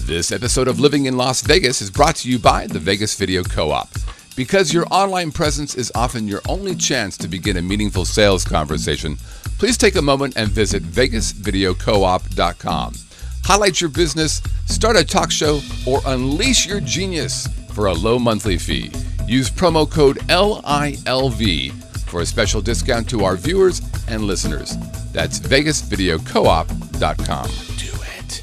This episode of Living in Las Vegas is brought to you by the Vegas Video Co-op. Because your online presence is often your only chance to begin a meaningful sales conversation, please take a moment and visit vegasvideocoop.com. Highlight your business, start a talk show, or unleash your genius for a low monthly fee. Use promo code LILV for a special discount to our viewers and listeners. That's vegasvideocoop.com. Do it.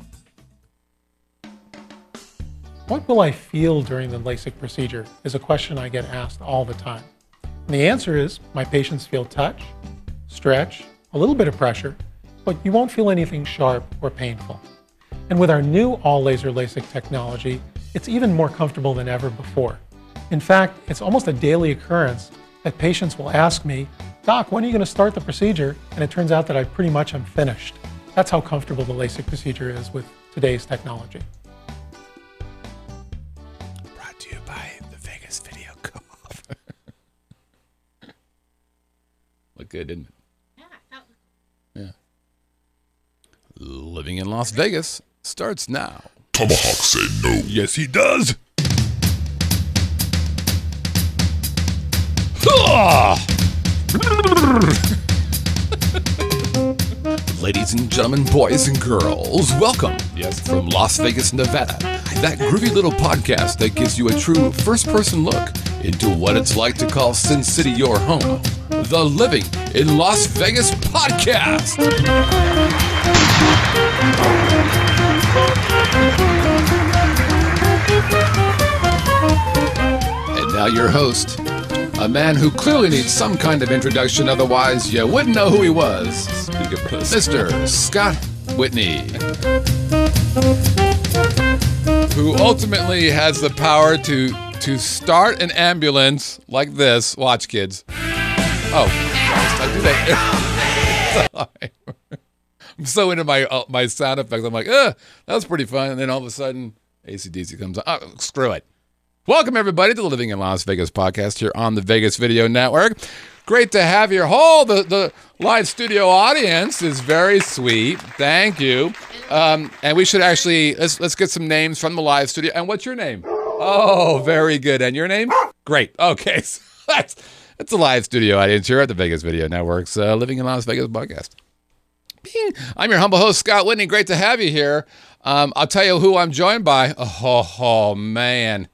What will I feel during the LASIK procedure is a question I get asked all the time. And the answer is my patients feel touch, stretch, a little bit of pressure, but you won't feel anything sharp or painful. And with our new all-laser LASIK technology, it's even more comfortable than ever before. In fact, it's almost a daily occurrence that patients will ask me, "Doc, when are you going to start the procedure?" And it turns out that I pretty much am finished. That's how comfortable the LASIK procedure is with today's technology. Brought to you by the Vegas Video Co-op. Look good, didn't it? Yeah. Living in Las Vegas starts now. Tomahawk said no. Yes, he does. Ladies and gentlemen, boys and girls, welcome. Yes, from Las Vegas, Nevada. That groovy little podcast that gives you a true first-person look into what it's like to call Sin City your home. The Living in Las Vegas podcast. And now your host, a man who clearly needs some kind of introduction, otherwise you wouldn't know who he was. Mr. Scott Whitney. Who ultimately has the power to start an ambulance like this. Watch, kids. Oh, Christ, I do that. Sorry. I'm so into my sound effects. I'm like, that was pretty fun. And then all of a sudden, AC/DC comes on. Oh, screw it. Welcome, everybody, to the Living in Las Vegas podcast here on the Vegas Video Network. Great to have you. The live studio audience is very sweet. Thank you. And we should actually, let's get some names from the live studio. And what's your name? Oh, very good. And your name? Great. Okay. So that's a live studio audience here at the Vegas Video Network's Living in Las Vegas podcast. I'm your humble host, Scott Whitney. Great to have you here. I'll tell you who I'm joined by. Oh man.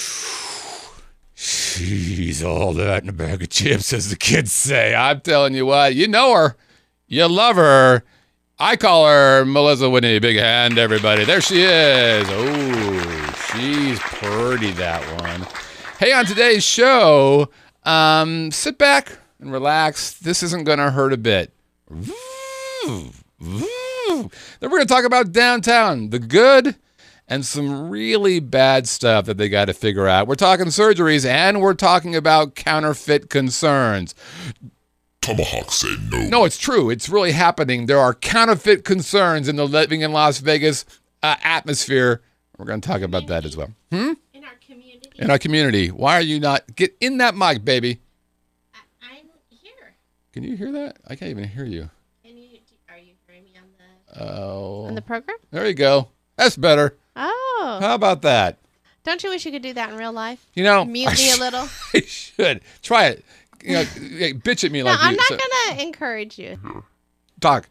She's all that in a bag of chips, as the kids say. I'm telling you what, you know her. You love her. I call her Melissa Whitney. Big hand, everybody. There she is. Oh, she's pretty, that one. Hey, on today's show, sit back and relax. This isn't going to hurt a bit. Then we're going to talk about downtown, the good and some really bad stuff that they got to figure out. We're talking surgeries, and we're talking about counterfeit concerns. Tomahawk said no. No, it's true. It's really happening. There are counterfeit concerns in the Living in Las Vegas atmosphere. We're going to talk about that as well. In our community. In our community. Why are you not? Get in that mic, baby. I'm here. Can you hear that? I can't even hear you. Are you hearing me on the program? There you go. That's better. Oh. How about that? Don't you wish you could do that in real life? You know, mute me a little. I should try it. You know, bitch at me like I'm you. not gonna encourage you. Talk.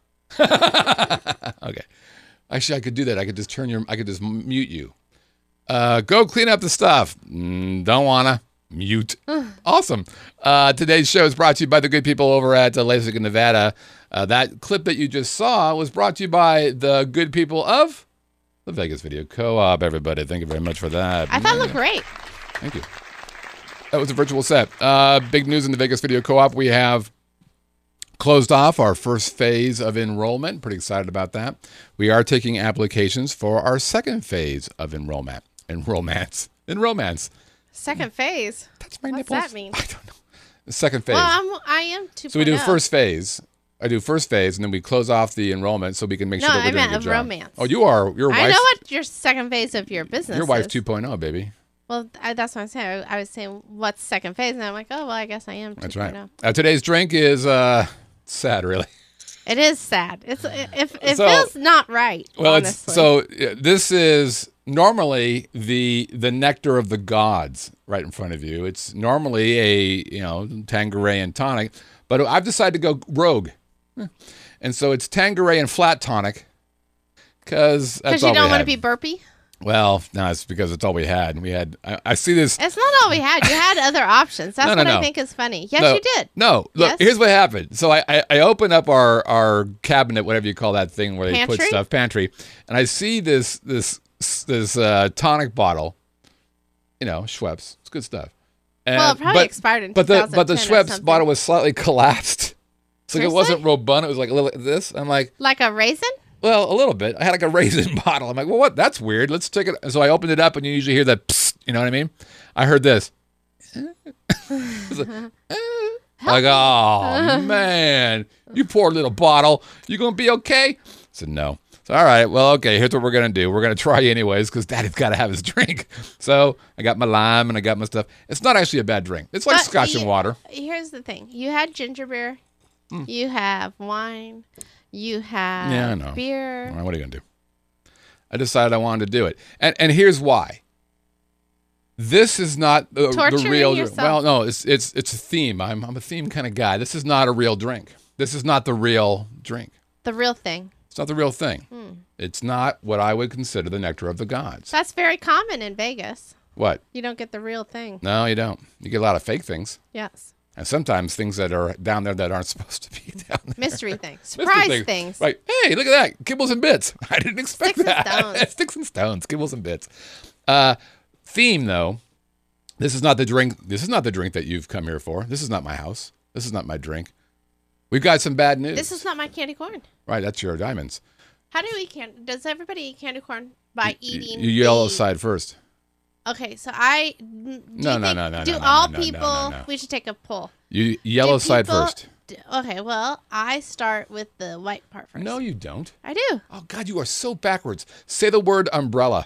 Okay. Actually, I could do that. I could just mute you. Go clean up the stuff. Don't wanna. Mute. Awesome. Today's show is brought to you by the good people over at LASIK in Nevada. That clip that you just saw was brought to you by the good people of the Vegas Video Co-op. Everybody, thank you very much for that. I thought it looked great. Thank you. That was a virtual set. Big news in the Vegas Video Co-op. We have closed off our first phase of enrollment. Pretty excited about that. We are taking applications for our second phase of enrollment. Second phase? That's my What's nipples. that mean? I don't know. The second phase. Well, I am 2.0. So we do first phase. I do first phase, and then we close off the enrollment so we can make sure that we're doing a good job. romance. Oh, you are. Your wife. I know what your second phase of your business Your wife's is. 2.0, baby. Well, that's what I'm saying. I was saying, what's second phase? And I'm like, oh, well, I guess I am 2.0. That's right. Today's drink is sad, really. It is sad. It So- feels not right. Well, honestly. this is normally the nectar of the gods right in front of you. It's normally a Tanqueray and tonic, but I've decided to go rogue, and so it's Tanqueray and flat tonic because Because you don't want to be burpy. Well, no, it's because it's all we had. I see this. It's not all we had. You had other options. That's No, what no. I think is funny. Yes, No, you did. No, look, Yes? here's what happened. So I open up our cabinet, whatever you call that thing where they put Pantry? stuff, pantry, and I see this tonic bottle, Schweppes. It's good stuff. And, Well, it probably expired in but the 2010 or Schweppes something. bottle was slightly collapsed. So it Seriously? wasn't robust. It was like a little like this. I'm like, Like a raisin? well, a little bit. I had like a raisin bottle. I'm like, well, what? That's weird. Let's take it. So I opened it up, and you usually hear that, psst, you know what I mean? I heard this. It's like, oh, man, you poor little bottle. You going to be okay? I said, no. So, all right, well, okay, here's what we're going to do. We're going to try anyways because Daddy's got to have his drink. So I got my lime and I got my stuff. It's not actually a bad drink. It's like But scotch and water. Here's the thing. You had ginger beer. You have wine. You have Yeah, I know. beer. All right, what are you going to do? I decided I wanted to do it. And here's why. This is not the Torturing real yourself. Well, no, it's a theme. I'm a theme kind of guy. This is not a real drink. This is not the real drink. The real thing. It's not the real thing. It's not what I would consider the nectar of the gods. That's very common in Vegas. What? You don't get the real thing. No, you don't. You get a lot of fake things. Yes. And sometimes things that are down there that aren't supposed to be down there. Mystery things. Mystery Surprise things. Right. Hey, look at that. Kibbles and bits. I didn't expect Sticks and that. stones. Sticks and stones. Kibbles and bits. Theme, though. This is not the drink. This is not the drink that you've come here for. This is not my house. This is not my drink. We've got some bad news. This is not my candy corn. Right. That's your diamonds. How do we eat candy? Does everybody eat candy corn by eating? You yellow the- side first. Okay, so I. No. Do no, all no, people? no. We should take a poll. You yellow Do side people- first. Okay, well, I start with the white part first. No, you don't. I do. Oh, God, you are so backwards. Say the word umbrella.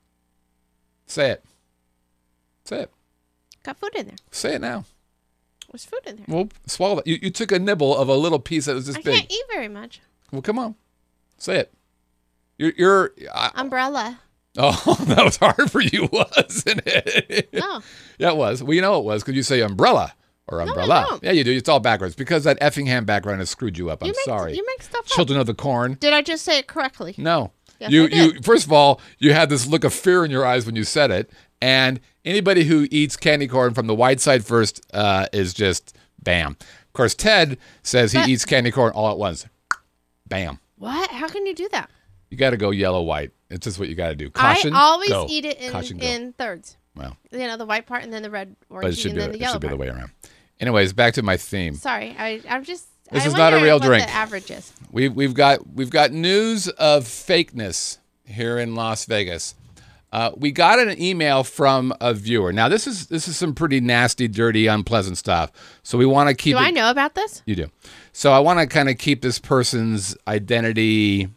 Say it. Say it. Got food in there. Say it now. There's food in there. Well, swallow it. You took a nibble of a little piece that was this I big. can't eat very much. Well, come on. Say it. You're Umbrella. oh, that was hard for you, wasn't it? No. Yeah, it was. Well, you know it was because you say umbrella or umbrella. don't. Yeah, you do. It's all backwards because that Effingham background has screwed you up. I'm You make, sorry. You make stuff up. Children of the Corn. Did I just say it correctly? No. Yes, you I did. you first of all, you had this look of fear in your eyes when you said it, and anybody who eats candy corn from the white side first is just bam. Of course, Ted says he But- eats candy corn all at once. Bam. What? How can you do that? You got to go yellow white. It's just what you got to do. Caution. I always go. eat it Caution, go. in thirds. Well, You know, the white part and then the red, but it orange, should and be then the it yellow should be the part. way around. Anyways, back to my theme. Sorry, I'm just. This I is not a wonder real what drink. The average is. We've got news of fakeness here in Las Vegas. We got an email from a viewer. Now this is some pretty nasty, dirty, unpleasant stuff. So we want to keep. Do I know about this? You do. So I want to kind of keep this person's identity,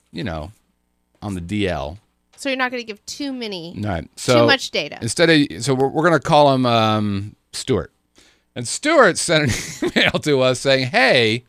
on the DL. So you're not going to give too many, Right. So too much data. So we're going to call him Stuart. And Stuart sent an email to us saying, "Hey,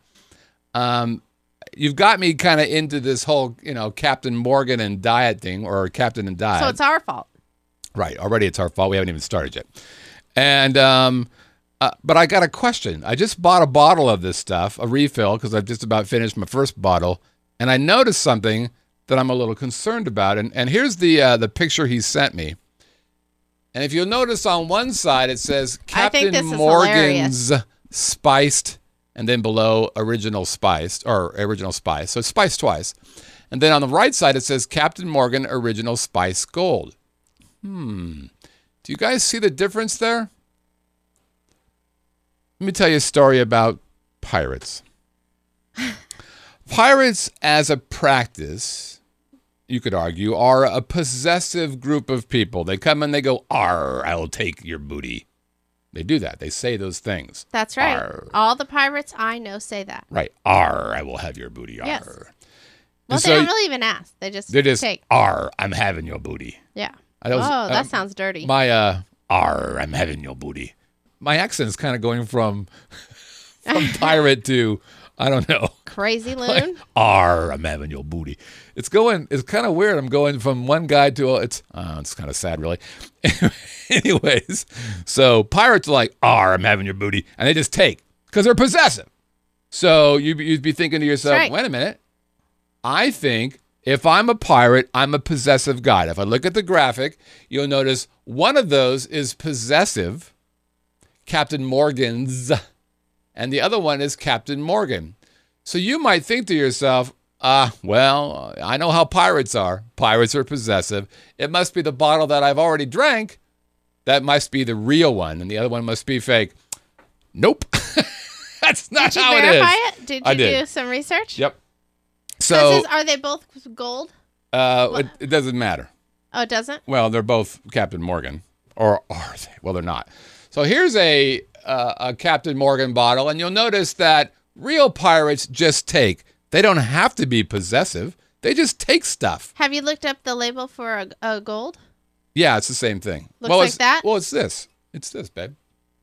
you've got me kind of into this whole, Captain Morgan and diet thing, or Captain and Diet." So it's our fault. Right. Already it's our fault. We haven't even started yet. And but I got a question. I just bought a bottle of this stuff, a refill, because I've just about finished my first bottle, and I noticed something that I'm a little concerned about. And here's the picture he sent me. And if you'll notice on one side it says I think Captain this is Morgan's Spiced, and then below Original Spiced, or Original Spice. So it's spiced twice. And then on the right side it says Captain Morgan Original Spice Gold. Do you guys see the difference there? Let me tell you a story about pirates. Pirates, as a practice, you could argue, are a possessive group of people. They come and they go, "Arr, I'll take your booty." They do that. They say those things. That's right. Arr. All the pirates I know say that. Right. "Arr, I will have your booty." Arr. Yes. Well, And they don't really even ask. They just take. "Arr, I'm having your booty." Yeah. That was- that sounds dirty. My "Arr, I'm having your booty." My accent's kind of going from pirate to I don't know. Crazy loon. I'm having your booty. It's kind of weird. I'm going from one guy to it's kind of sad, really. Anyways, so pirates are like, I'm having your booty. And they just take because they're possessive. So you'd be thinking to yourself, right. Wait a minute. I think if I'm a pirate, I'm a possessive guy. If I look at the graphic, you'll notice one of those is possessive, Captain Morgan's, and the other one is Captain Morgan. So you might think to yourself, well, I know how pirates are. Pirates are possessive. It must be the bottle that I've already drank. That must be the real one, and the other one must be fake. Nope. That's not how it is. Did you verify it? Did you do some research? Yep. So are they both gold? it doesn't matter. Oh, it doesn't? Well, they're both Captain Morgan. Or are they? Well, they're not. So here's a Captain Morgan bottle, and you'll notice that real pirates just take. They don't have to be possessive. They just take stuff. Have you looked up the label for a gold? Yeah, it's the same thing. Looks like that? Well, it's this. It's this, babe.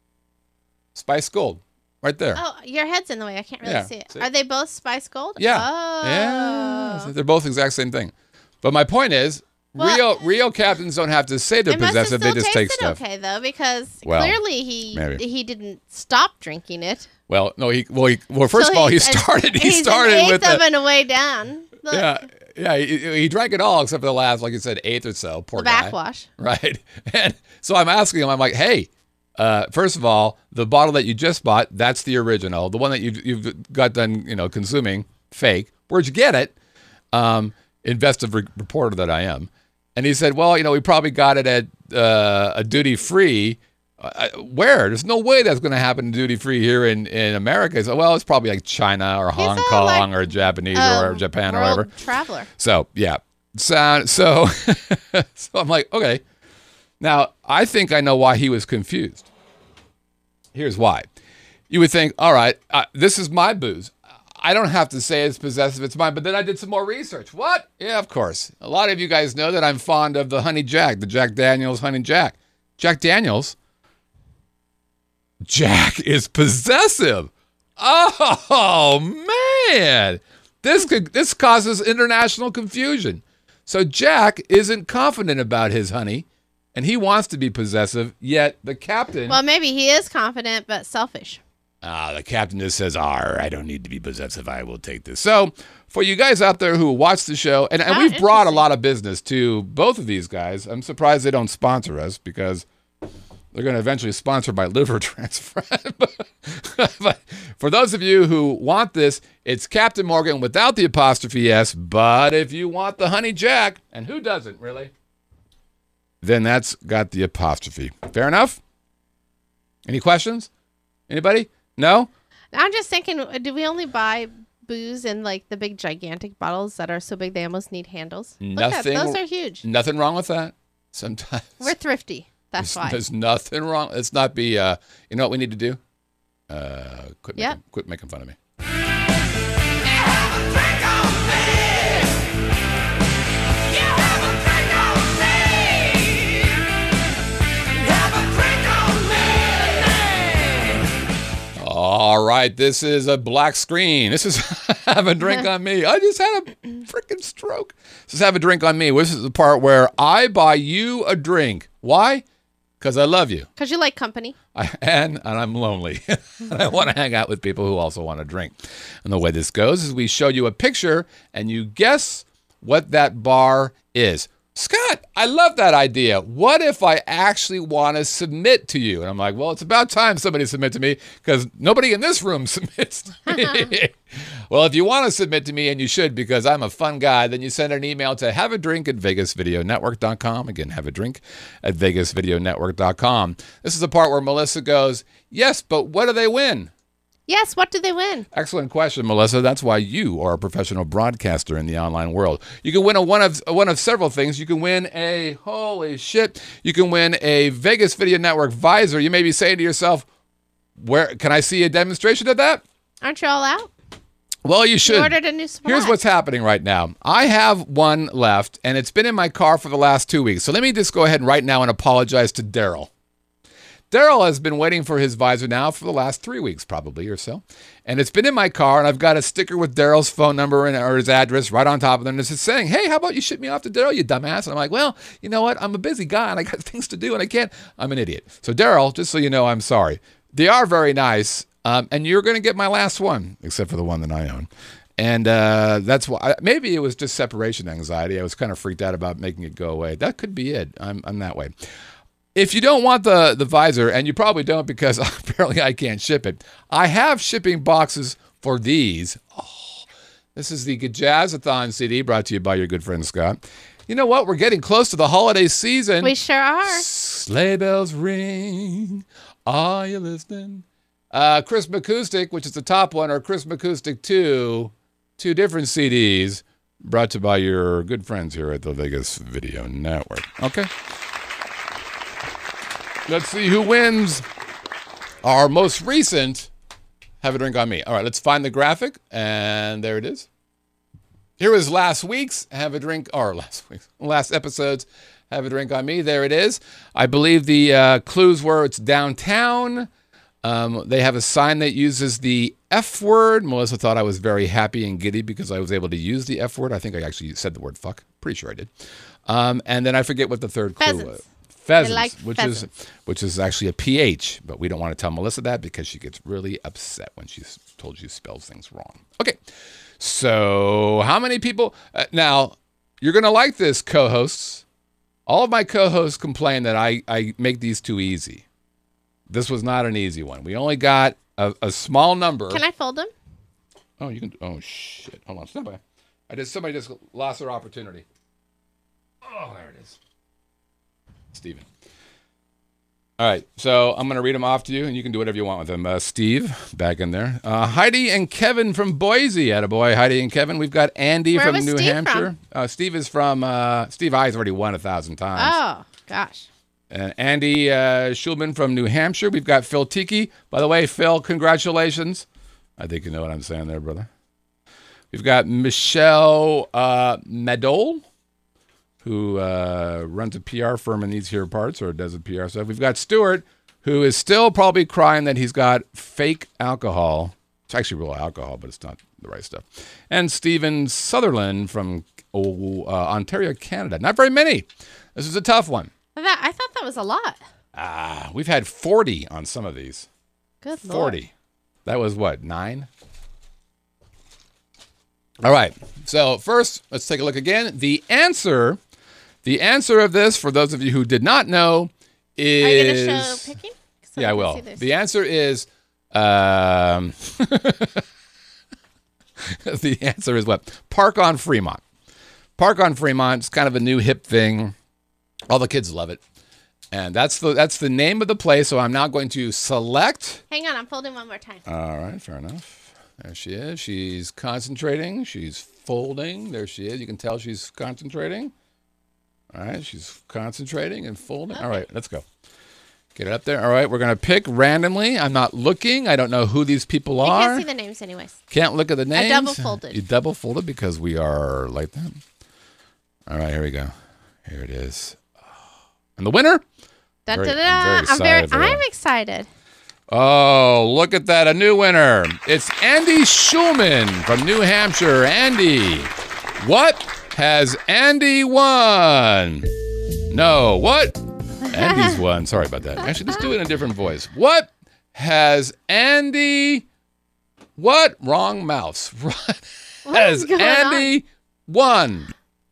Spice Gold. Right there. Oh, your head's in the way. I can't really see it. Are they both Spice Gold? Yeah. Oh. Yeah. They're both the exact same thing. But my point is, real captains don't have to say they're possessive. They just take stuff. Okay, though, because clearly he didn't stop drinking it. Well, no, first of all, he started he's started an with eighth of and a way down. Look, yeah. He drank it all except for the last, like you said, eighth or so. Poor the guy. backwash. Right. And so I'm asking him. I'm like, hey. First of all, the bottle that you just bought, that's the original. The one that you've got done, consuming, fake. Where'd you get it? Investigative reporter that I am. And he said, well, we probably got it at a duty-free. Where? There's no way that's going to happen duty-free here in America. He said, well, it's probably like China or Hong Kong or Japanese or Japan or whatever. Traveler. So, yeah. So I'm like, okay. Now, I think I know why he was confused. Here's why. You would think, all right, this is my booze. I don't have to say it's possessive, it's mine. But then I did some more research. What? Yeah, of course. A lot of you guys know that I'm fond of the Honey Jack, the Jack Daniels Honey Jack. Jack Daniels? Jack is possessive. Oh, man. This causes international confusion. So Jack isn't confident about his honey. And he wants to be possessive, yet the captain... Well, maybe he is confident, but selfish. The captain just says, I don't need to be possessive. I will take this. So for you guys out there who watch the show, and we've brought a lot of business to both of these guys. I'm surprised they don't sponsor us because they're going to eventually sponsor my liver transplant. But for those of you who want this, it's Captain Morgan without the apostrophe S. But if you want the Honey Jack, and who doesn't, really? Then that's got the apostrophe. Fair enough? Any questions? Anybody? No? I'm just thinking, do we only buy booze in like the big gigantic bottles that are so big they almost need handles? Nothing. Those are huge. Nothing wrong with that. Sometimes. We're thrifty. That's why. There's nothing wrong. Let's not be, you know what we need to do? Quit making fun of me. All right, this is a black screen. This is Have a Drink on Me. I just had a freaking stroke. This is Have a Drink on Me. This is the part where I buy you a drink. Why? Because I love you. Because you like company. And I'm lonely. And I want to hang out with people who also want to drink. And the way this goes is we show you a picture and you guess what that bar is. Scott, I love that idea. What if I actually want to submit to you? And I'm like, well, it's about time somebody submit to me because nobody in this room submits to me. Well, if you want to submit to me, and you should because I'm a fun guy, then you send an email to haveadrink@vegasvideonetwork.com. Again, have a drink at vegasvideonetwork.com. This is the part where Melissa goes, yes, but what do they win? Yes, what do they win? Excellent question, Melissa. That's why you are a professional broadcaster in the online world. You can win one of several things. You can win you can win a Vegas Video Network visor. You may be saying to yourself, where can I see a demonstration of that? Aren't you all out? Well, you should. You ordered a new supply. Here's what's happening right now. I have one left, and it's been in my car for the last 2 weeks. So let me just go ahead right now and apologize to Daryl. Daryl has been waiting for his visor now for the last 3 weeks, probably, or so. And it's been in my car, and I've got a sticker with Daryl's phone number or his address right on top of it. And it's just saying, hey, how about you ship me off to Daryl, you dumbass? And I'm like, well, you know what? I'm a busy guy, and I got things to do, and I can't. I'm an idiot. So, Daryl, just so you know, I'm sorry. They are very nice, and you're going to get my last one, except for the one that I own. And that's why, maybe it was just separation anxiety. I was kind of freaked out about making it go away. That could be it. I'm that way. If you don't want the visor, and you probably don't because apparently I can't ship it, I have shipping boxes for these. Oh, this is the Jazzathon CD brought to you by your good friend Scott. You know what? We're getting close to the holiday season. We sure are. Sleigh bells ring. Are you listening? Chris Acoustic, which is the top one, or Chris Acoustic 2, two different CDs brought to you by your good friends here at the Vegas Video Network. Okay. Let's see who wins our most recent Have a Drink on Me. All right, let's find the graphic, and there it is. Here was last week's Have a Drink, or last episode's Have a Drink on Me. There it is. I believe the clues were it's downtown. They have a sign that uses the F word. Melissa thought I was very happy and giddy because I was able to use the F word. I think I actually said the word fuck. Pretty sure I did. And then I forget what the third clue was. Pheasants, like which is actually a PH, but we don't want to tell Melissa that because she gets really upset when she's told she spells things wrong. Okay, so how many people? Now, you're going to like this, co-hosts. All of my co-hosts complain that I make these too easy. This was not an easy one. We only got a small number. Can I fold them? Oh, you can. Oh, shit. Hold on. Stand by. Somebody just lost their opportunity. Oh, there it is. Steven. All right, so I'm going to read them off to you, and you can do whatever you want with them. Steve, back in there. Heidi and Kevin from Boise. Attaboy, Heidi and Kevin. We've got Andy Where from was New Steve Hampshire. Steve is from, Steve I's already won 1,000 times. Oh, gosh. And Andy Schulman from New Hampshire. We've got Phil Tiki. By the way, Phil, congratulations. I think you know what I'm saying there, brother. We've got Michelle Madole, who runs a PR firm in these here parts, or does a PR stuff. We've got Stuart, who is still probably crying that he's got fake alcohol. It's actually real alcohol, but it's not the right stuff. And Stephen Sutherland from Ontario, Canada. Not very many. This is a tough one. I thought that was a lot. We've had 40 on some of these. Good 40. Lord. That was what, 9? All right. So first, let's take a look again. The answer of this, for those of you who did not know, is... Are you going to show picking? So yeah, I will. The answer is... the answer is what? Park on Fremont. Park on Fremont is kind of a new hip thing. All the kids love it. And that's the name of the place. So I'm now going to select. Hang on, I'm folding one more time. All right, fair enough. There she is. She's concentrating. She's folding. There she is. You can tell she's concentrating. All right, she's concentrating and folding. Okay. All right, let's go. Get it up there. All right, we're going to pick randomly. I'm not looking. I don't know who these people are. I can't see the names anyways. Can't look at the names. I double folded. You double folded because we are like that. All right, here we go. Here it is. And the winner? I'm very excited. Oh, look at that. A new winner. It's Andy Schulman from New Hampshire. Andy, what has Andy won? No, what? Andy's won. Sorry about that. Actually, let's do it in a different voice. What has Andy... What? Wrong mouse. What has Andy won?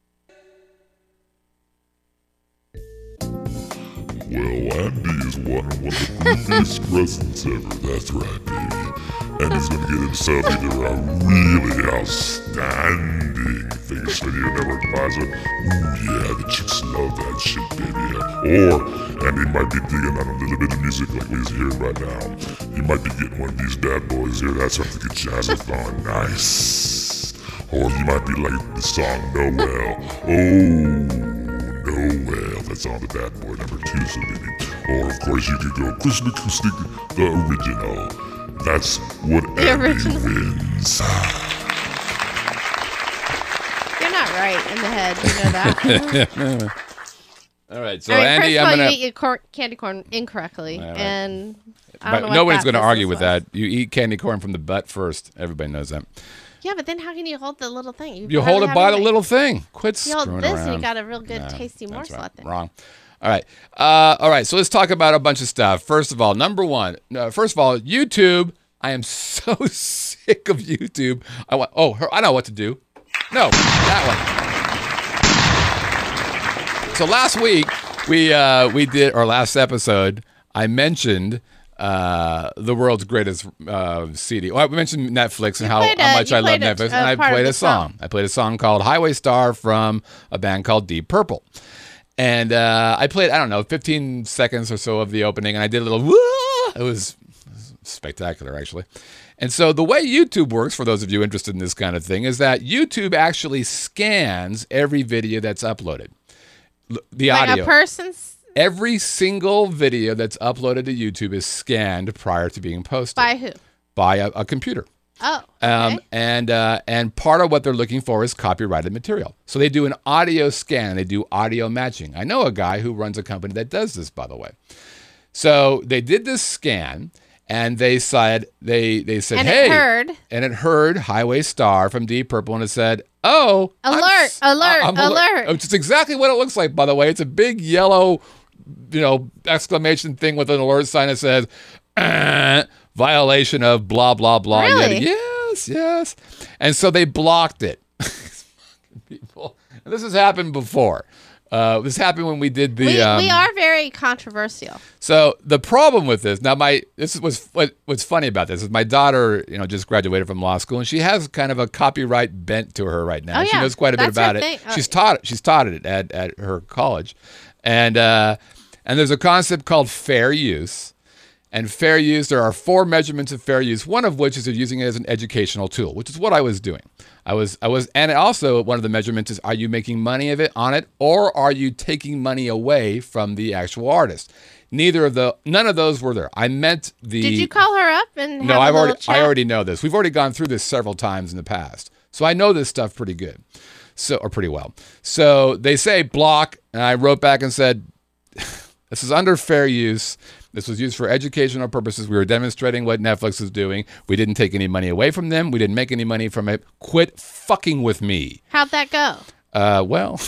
Well, Andy's won one of the biggest presents ever. That's right, baby. And he's gonna get himself either a really outstanding Vegas Video Network visor. Ooh, yeah, the chicks love that shit, baby. Or Andy might be digging on a little bit of music like we're hearing right now. He might be getting one of these bad boys here. That's something to get Jazzathon nice. Or you might be like the song Noel. Oh. Noel, that's on the Bad Boy number 2, so maybe. Or, of course, you could go Chris Acoustic, the original. That's what Andy wins. You're not right in the head, you know that. All right. So I mean, Andy, first of all, I'm gonna. you eat your candy corn incorrectly, Right. and I don't know But what nobody's that going to argue business with was. that. You eat candy corn from the butt first. Everybody knows that. Yeah, but then how can you hold the little thing? You hold it by the little thing. Quit You hold screwing this, around. and you got a real good, Nah, tasty that's morsel right. at the end. Wrong. All right. All right. So let's talk about a bunch of stuff. First of all, number one. First of all, YouTube. I am so sick of YouTube. I know what to do. No, that one. So last week we did our last episode. I mentioned the world's greatest CD. Well, we mentioned Netflix and how much I love Netflix, and I played a song. I played a song called Highway Star from a band called Deep Purple. And I played, 15 seconds or so of the opening, and I did a little, whoa! It was spectacular, actually. And so the way YouTube works, for those of you interested in this kind of thing, is that YouTube actually scans every video that's uploaded. The Like audio. a person's Every single video that's uploaded to YouTube is scanned prior to being posted. by who? By a computer. Oh, okay. And part of what they're looking for is copyrighted material. So they do an audio scan. They do audio matching. I know a guy who runs a company that does this, by the way. So they did this scan, and they said, And hey, it heard. and it heard Highway Star from Deep Purple, and it said, oh, Alert, alert. Which is exactly what it looks like, by the way. It's a big yellow, exclamation thing with an alert sign that says, violation of blah, blah, blah. Really? Yes. And so they blocked it. People. And this has happened before. This happened when we did the. We are very controversial. So the problem with this, what's funny about this is my daughter, just graduated from law school, and she has kind of a copyright bent to her right now. Oh, She yeah. knows quite a bit That's her about it. thing. Oh. She's taught it at her college, and there's a concept called fair use. And fair use, there are 4 measurements of fair use, one of which is using it as an educational tool, which is what I was doing. And also one of the measurements is, are you making money on it, or are you taking money away from the actual artist? None of those were there. I meant the. Did you call her up and No, have a little chat? I already know this. We've already gone through this several times in the past, so I know this stuff pretty good, or pretty well. So they say block, and I wrote back and said, this is under fair use. This was used for educational purposes. We were demonstrating what Netflix is doing. We didn't take any money away from them. We didn't make any money from it. Quit fucking with me. How'd that go? Well,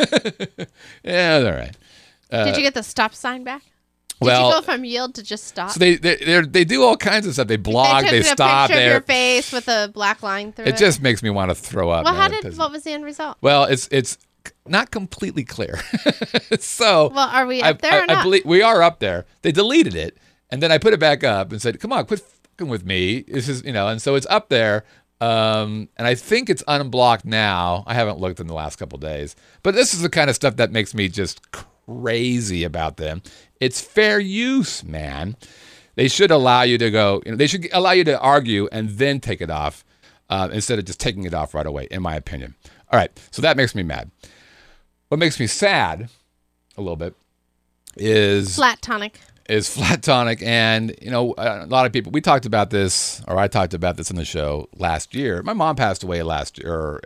yeah, all right. Did you get the stop sign back? Did Well, you go from yield to just stop? so they do all kinds of stuff. They blog, they they took stop a picture of your there. face with a black line through it. It just makes me want to throw up. Well, man. what was the end result? Well, it's not completely clear. So, Well, are we up there or I not? believe we are up there. They deleted it, and then I put it back up and said, "Come on, quit fucking with me." This is, and so it's up there. And I think it's unblocked now. I haven't looked in the last couple days, but this is the kind of stuff that makes me just crazy about them. It's fair use, man. They should allow you to go. They should allow you to argue and then take it off, instead of just taking it off right away, in my opinion. All right, so that makes me mad. What makes me sad, a little bit, is Flat tonic. flat tonic. And a lot of people, we talked about this, or I talked about this on the show last year. My mom passed away last year,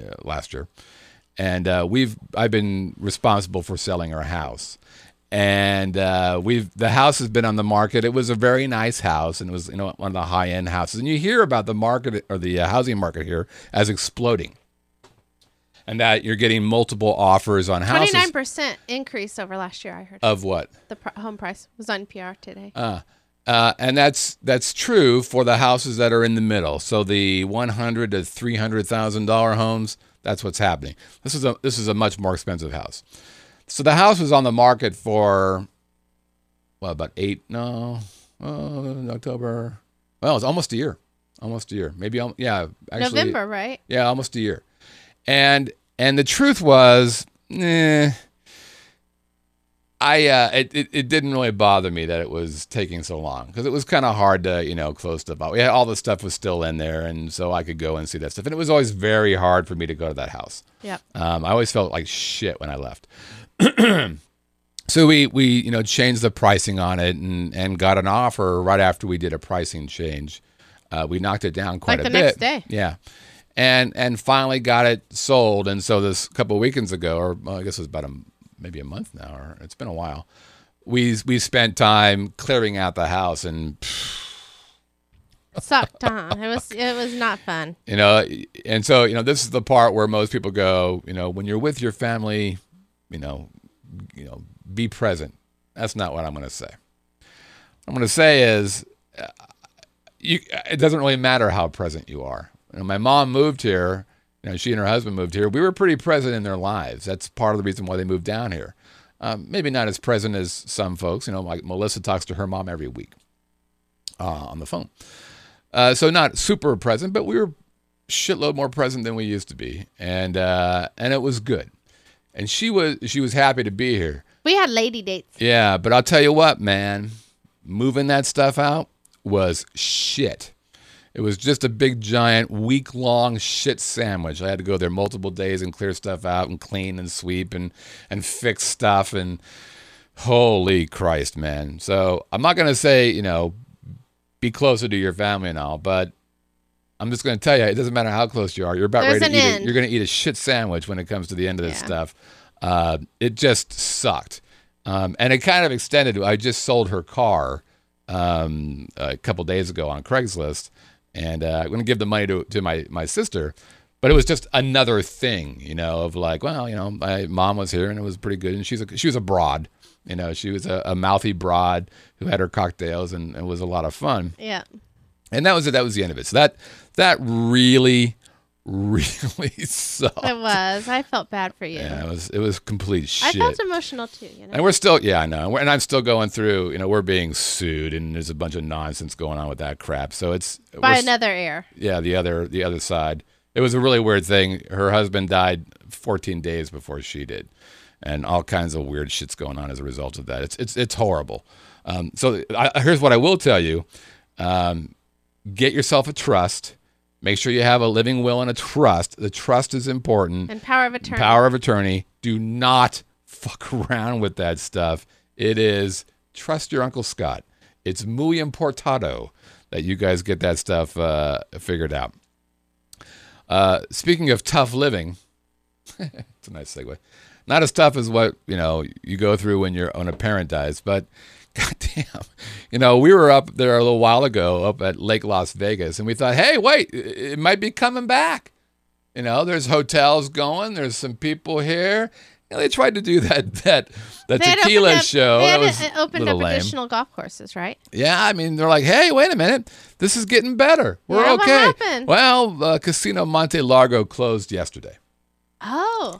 and I've been responsible for selling her house. And the house has been on the market. It was a very nice house, and it was one of the high end houses. And you hear about the market, or the housing market here, as exploding, and that you're getting multiple offers on houses. 29% increase over last year, I heard. Of what? The home price was on PR today. And that's true for the houses that are in the middle. So the $100,000 to $300,000 homes, that's what's happening. This is a much more expensive house. So the house was on the market for about October. Well, it's almost a year. Maybe actually November, right? Yeah, almost a year. And the truth was, it didn't really bother me that it was taking so long, because it was kind of hard to close stuff out. Yeah, all the stuff was still in there, and so I could go and see that stuff. And it was always very hard for me to go to that house. Yep. I always felt like shit when I left. So we changed the pricing on it and got an offer right after we did a pricing change. We knocked it down quite a bit. Like the next day. Yeah. And finally got it sold. And so this couple of weekends ago, or I guess it was about maybe a month now, or it's been a while. We spent time clearing out the house, and Sucked, huh? It was not fun. And so this is the part where most people go, when you're with your family, be present. That's not what I'm going to say. What I'm going to say is, it doesn't really matter how present you are. My mom moved here. She and her husband moved here. We were pretty present in their lives. That's part of the reason why they moved down here. Maybe not as present as some folks. Like Melissa talks to her mom every week on the phone. So not super present, but we were shitload more present than we used to be, and it was good. And she was happy to be here. We had lady dates. Yeah, but I'll tell you what, man, moving that stuff out was shit. It was just a big, giant, week-long shit sandwich. I had to go there multiple days and clear stuff out and clean and sweep and fix stuff. And holy Christ, man. So I'm not going to say, be closer to your family and all, but I'm just going to tell you, it doesn't matter how close you are. You're about ready to eat it. You're going to eat a shit sandwich when it comes to the end of this stuff. It just sucked. And it kind of extended. I just sold her car a couple days ago on Craigslist. And I'm going to give the money to my sister. But it was just another thing, of like, well, my mom was here and it was pretty good. And she was a broad, she was a mouthy broad who had her cocktails and it was a lot of fun. Yeah. And that was it. That was the end of it. So that really, really sucked. It was. I felt bad for you. Yeah, it was complete shit. I felt emotional too, And we're still, I know. And I'm still going through, we're being sued and there's a bunch of nonsense going on with that crap. So it's by another heir. Yeah, the other side. It was a really weird thing. Her husband died 14 days before she did. And all kinds of weird shit's going on as a result of that. It's horrible. So here's what I will tell you. Get yourself a trust. Make sure you have a living will and a trust. The trust is important. And power of attorney. Power of attorney. Do not fuck around with that stuff. It is, trust your Uncle Scott. It's muy importante that you guys get that stuff figured out. Speaking of tough living, it's a nice segue. Not as tough as what, you go through when a parent dies, but goddamn, we were up there a little while ago up at Lake Las Vegas, and we thought, hey, wait, it might be coming back. There's hotels going. There's some people here. They tried to do that tequila show. They had opened up additional golf courses, right? Yeah, I mean, they're like, hey, wait a minute. This is getting better. We're okay. What happened? Well, Casino Monte Largo closed yesterday. Oh.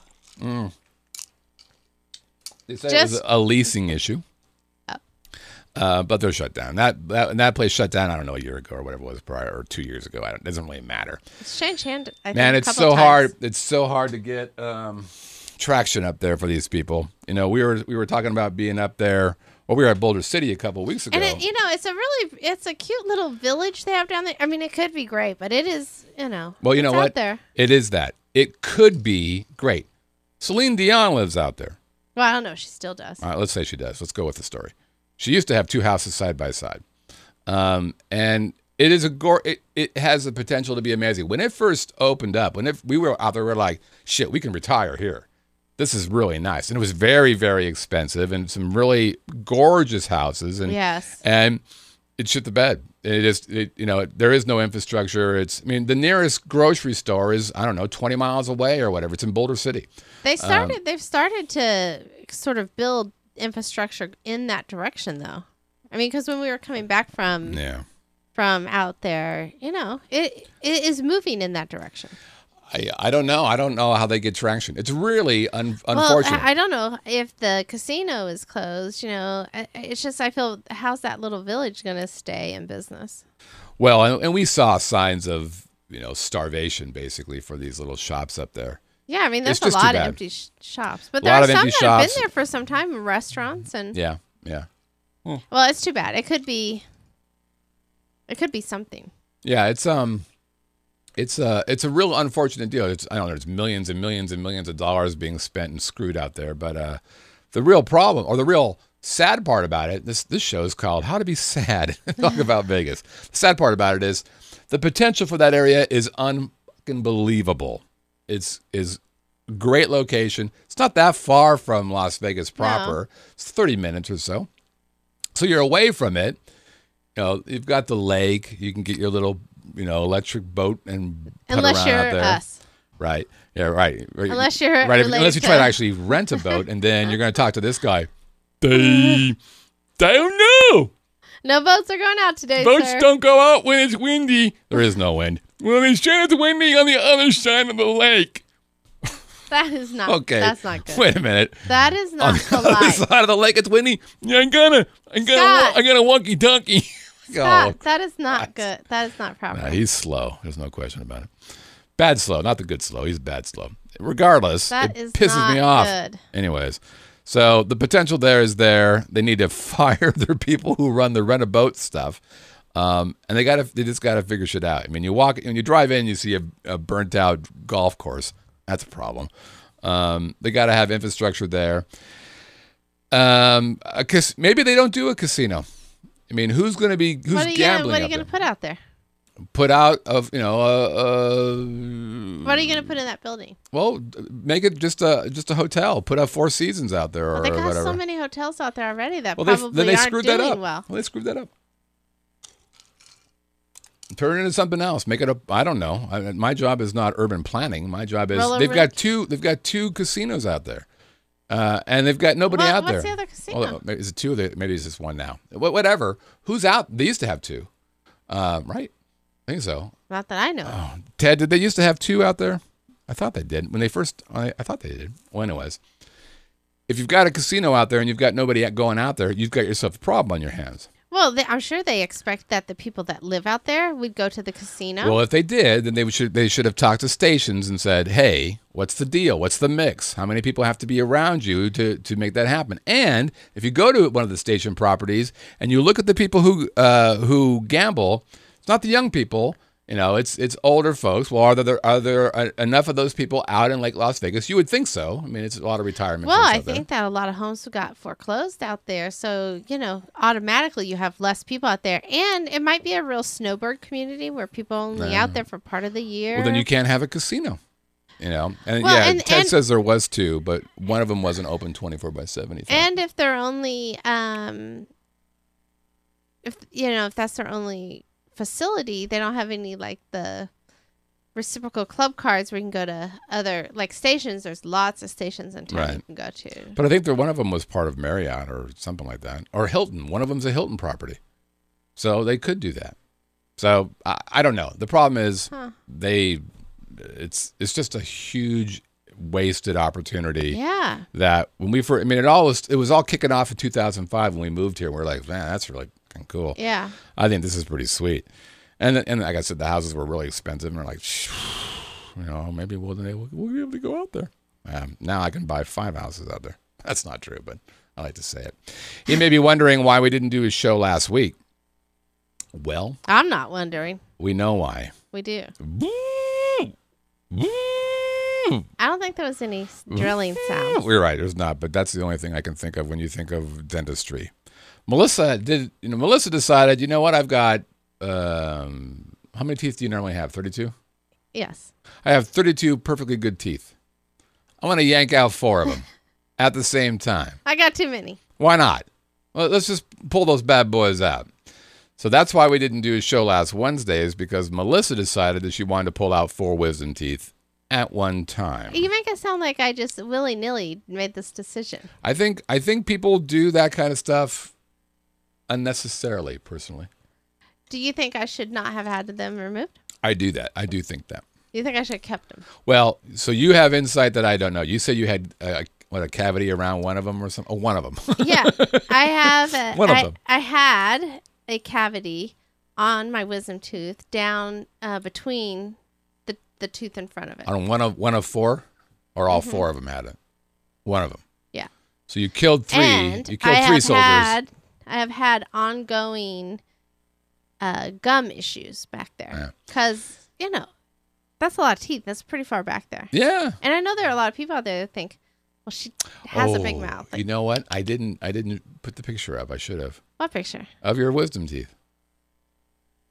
They said it was a leasing issue. But they're shut down. That place shut down, I don't know, a year ago or whatever it was prior, or 2 years ago. It doesn't really matter. It's changed hand. I think, Man, it's so hard. It's so hard to get traction up there for these people. We were talking about being up there. Well, we were at Boulder City a couple of weeks ago. And it's a cute little village they have down there. I mean, it could be great, but it is, Well, you know what? There. It is that. It could be great. Celine Dion lives out there. Well, I don't know if she still does. All right, let's say she does. Let's go with the story. She used to have two houses side by side, and it is it has the potential to be amazing. When it first opened up, we were out there, we were like, shit, we can retire here. This is really nice, and it was very, very expensive, and some really gorgeous houses, and yes, and it shit the bed. There is no infrastructure. The nearest grocery store is, I don't know, 20 miles away or whatever. It's in Boulder City. They've started to sort of build infrastructure in that direction, though. I mean, because when we were coming back from out there, it is moving in that direction. I don't know. I don't know how they get traction. It's really unfortunate. Well, I don't know if the casino is closed. It's just I feel, how's that little village going to stay in business? Well, and we saw signs of starvation basically for these little shops up there. Yeah, I mean, there's a lot of empty shops, but there are some that have been there for some time, restaurants and yeah. Well, it's too bad. It could be something. Yeah, it's a real unfortunate deal. I don't know. There's millions and millions and millions of dollars being spent and screwed out there, but the real problem, or the real sad part about it, this show is called "How to Be Sad." Talk about Vegas. The sad part about it is the potential for that area is unbelievable. It's Great location. It's not that far from Las Vegas proper. No. It's 30 minutes or so. So you're away from it. You know, you've got the lake. You can get your little, electric boat and put around out there. Us. Right. Yeah, right. Unless you're unless you try to actually rent a boat, and then you're going to talk to this guy. They don't know. No boats are going out today, Boats sir. don't go out when it's windy. There is no wind. Well, it's sure it's windy on the other side of the lake. That is not. Okay. That's not good. Wait a minute. That is not on the other side of the lake, it's windy. Yeah, I got a walkie-talkie. Scott, that is not good. That is not proper. Nah, he's slow. There's no question about it. Bad slow, not the good slow. He's bad slow. Regardless, it pisses me off. Good. Anyways, so the potential there is there. They need to fire their people who run the rent-a-boat stuff. And they just gotta figure shit out. I mean, when you drive in, you see a burnt-out golf course. That's a problem. They got to have infrastructure there. Maybe they don't do a casino. I mean, who's gambling? What are you going to put out there? Put out of What are you going to put in that building? Well, make it just a hotel. Put up Four Seasons out there or they got whatever. so many hotels out there already that then probably they aren't screwed doing that up. well. Well, they screwed that up. Turn it into something else. Make it up. I don't know. My job is not urban planning. My job is they've got two casinos out there, and they've got nobody out there. What's the other casino? Well, is it two? Maybe it's just one now. Whatever. Who's out? They used to have two, right? I think so. Not that I know. Oh, Ted, did they used to have two out there? I thought they did when they first. I thought they did. Well, anyways, if you've got a casino out there and you've got nobody going out there, you've got yourself a problem on your hands. Well, I'm sure they expect that the people that live out there would go to the casino. Well, if they did, then they should have talked to stations and said, "Hey, what's the deal? What's the mix? How many people have to be around you to make that happen?" And if you go to one of the station properties and you look at the people who gamble, it's not the young people. It's older folks. Well, are there enough of those people out in Lake Las Vegas? You would think so. I mean, it's a lot of retirement. Well, I think that a lot of homes got foreclosed out there. So, automatically you have less people out there. And it might be a real snowbird community where people are only out there for part of the year. Well, then you can't have a casino. Ted says there was two, but one of them wasn't open 24/7. And if they're only, if that's their only facility, they don't have any like the reciprocal club cards where you can go to other stations. There's lots of stations in town you can go to. But I think one of them was part of Marriott or something like that, or Hilton. One of them's a Hilton property, so they could do that. So I don't know. The problem is it's just a huge wasted opportunity. Yeah. That when it was all kicking off in 2005 when we moved here. We're like, man, that's really cool. Yeah. I think this is pretty sweet. And like I said, the houses were really expensive, and we're like, maybe we'll be able to go out there. Now I can buy 5 houses out there. That's not true, but I like to say it. You may be wondering why we didn't do a show last week. Well, I'm not wondering. We know why. We do. I don't think there was any drilling sounds. You're right. There's not, but that's the only thing I can think of when you think of dentistry. Melissa decided, you know what? I've got, how many teeth do you normally have? 32? Yes. I have 32 perfectly good teeth. I'm going to yank out 4 of them at the same time. I got too many. Why not? Well, let's just pull those bad boys out. So that's why we didn't do a show last Wednesday, is because Melissa decided that she wanted to pull out 4 wisdom teeth at one time. You make it sound like I just willy-nilly made this decision. I think people do that kind of stuff unnecessarily, personally. Do you think I should not have had them removed? I do that. I do think that. You think I should have kept them? Well, so you have insight that I don't know. You said you had a cavity around one of them or something? Oh, one of them. Yeah, I have. One of them. I had a cavity on my wisdom tooth down between the tooth in front of it. On one of 4, or all 4 of them had it? One of them. Yeah. So you killed 3. And you killed 3 soldiers. I have had ongoing gum issues back there because that's a lot of teeth. That's pretty far back there. Yeah. And I know there are a lot of people out there that think, well, she has a big mouth. You know what? I didn't put the picture up. I should have. What picture? Of your wisdom teeth.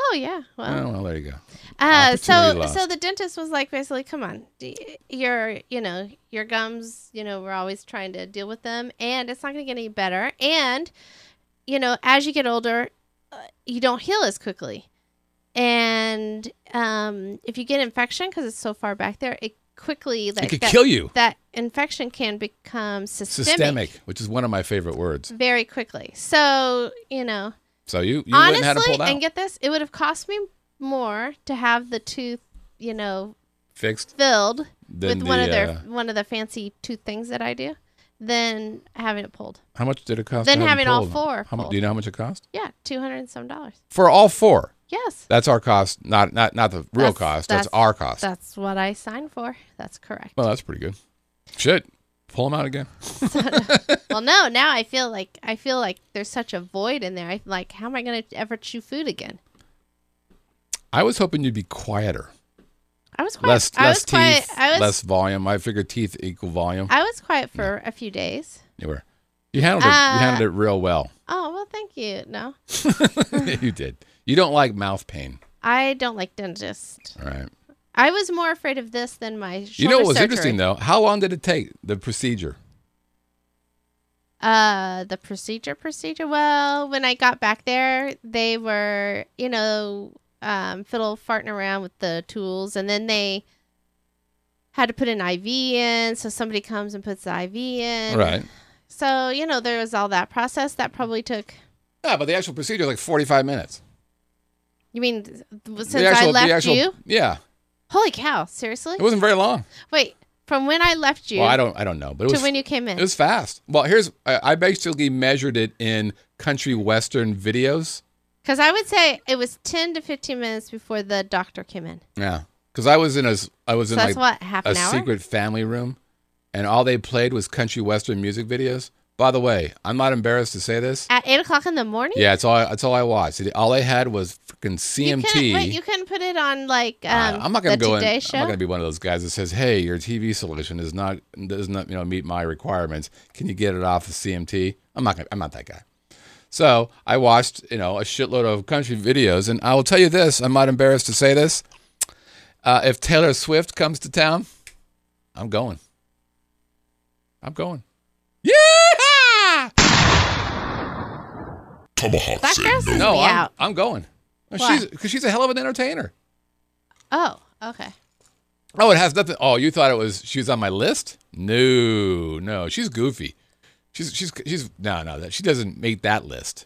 Oh yeah. Well. Well, there you go. So Opportunity lost. so the dentist was like, basically, come on, your gums, we're always trying to deal with them, and it's not going to get any better. And as you get older, you don't heal as quickly. And if you get infection, because it's so far back there, it quickly it could kill you. That infection can become Systemic, which is one of my favorite words. very quickly. So So you wouldn't honestly, have to pull it out. and get this, it would have cost me more to have the tooth, Fixed. filled Than with one of the fancy tooth things that I do than having it pulled. How much did it cost? Then to have having it all pulled? four Do you know how much it cost? Yeah, $200 and some. For all four. Yes. That's our cost, not the real cost. That's our cost. That's what I signed for. That's correct. Well, that's pretty good. Shit. Pull them out again. Well, no. Now I feel like there's such a void in there. I'm like, how am I going to ever chew food again? I was hoping you'd be quieter. I was quiet. Less teeth, less volume. I figured teeth equal volume. I was quiet for a few days. You were. You handled it. You handled it real well. Oh well, thank you. No, You did. You don't like mouth pain. I don't like dentists. All right. I was more afraid of this than my shoulder You know what was surgery. interesting though? How long did it take, the procedure? The procedure. Well, when I got back there, they were, fiddle farting around with the tools, and then they had to put an IV in, so somebody comes and puts the IV in. Right. So, there was all that process. That probably took... Yeah, but the actual procedure is like 45 minutes. You mean since I left you? Yeah. Holy cow, seriously? It wasn't very long. Wait, from when I left you Well, I don't know, but it was to when you came in? It was fast. Well, I basically measured it in country western videos. Because I would say it was 10 to 15 minutes before the doctor came in. Yeah, because I was in that's what, half an hour? secret family room, and all they played was country western music videos. By the way, I'm not embarrassed to say this. At 8 o'clock in the morning? Yeah, that's all I watched. All I had was freaking CMT. You couldn't put it on I'm not going to go in. Today Show? I'm not going to be one of those guys that says, "Hey, your TV solution does not meet my requirements. Can you get it off of CMT?" I'm not that guy. So I watched a shitload of country videos, and I will tell you this: I'm not embarrassed to say this. If Taylor Swift comes to town, I'm going. Yeah! Tomahawk That said grosses no. No, me out. I'm going. Why? She's a hell of an entertainer. Oh, okay. Oh, it has nothing. Oh, you thought she was on my list? No, she's goofy. She's no. She doesn't make that list.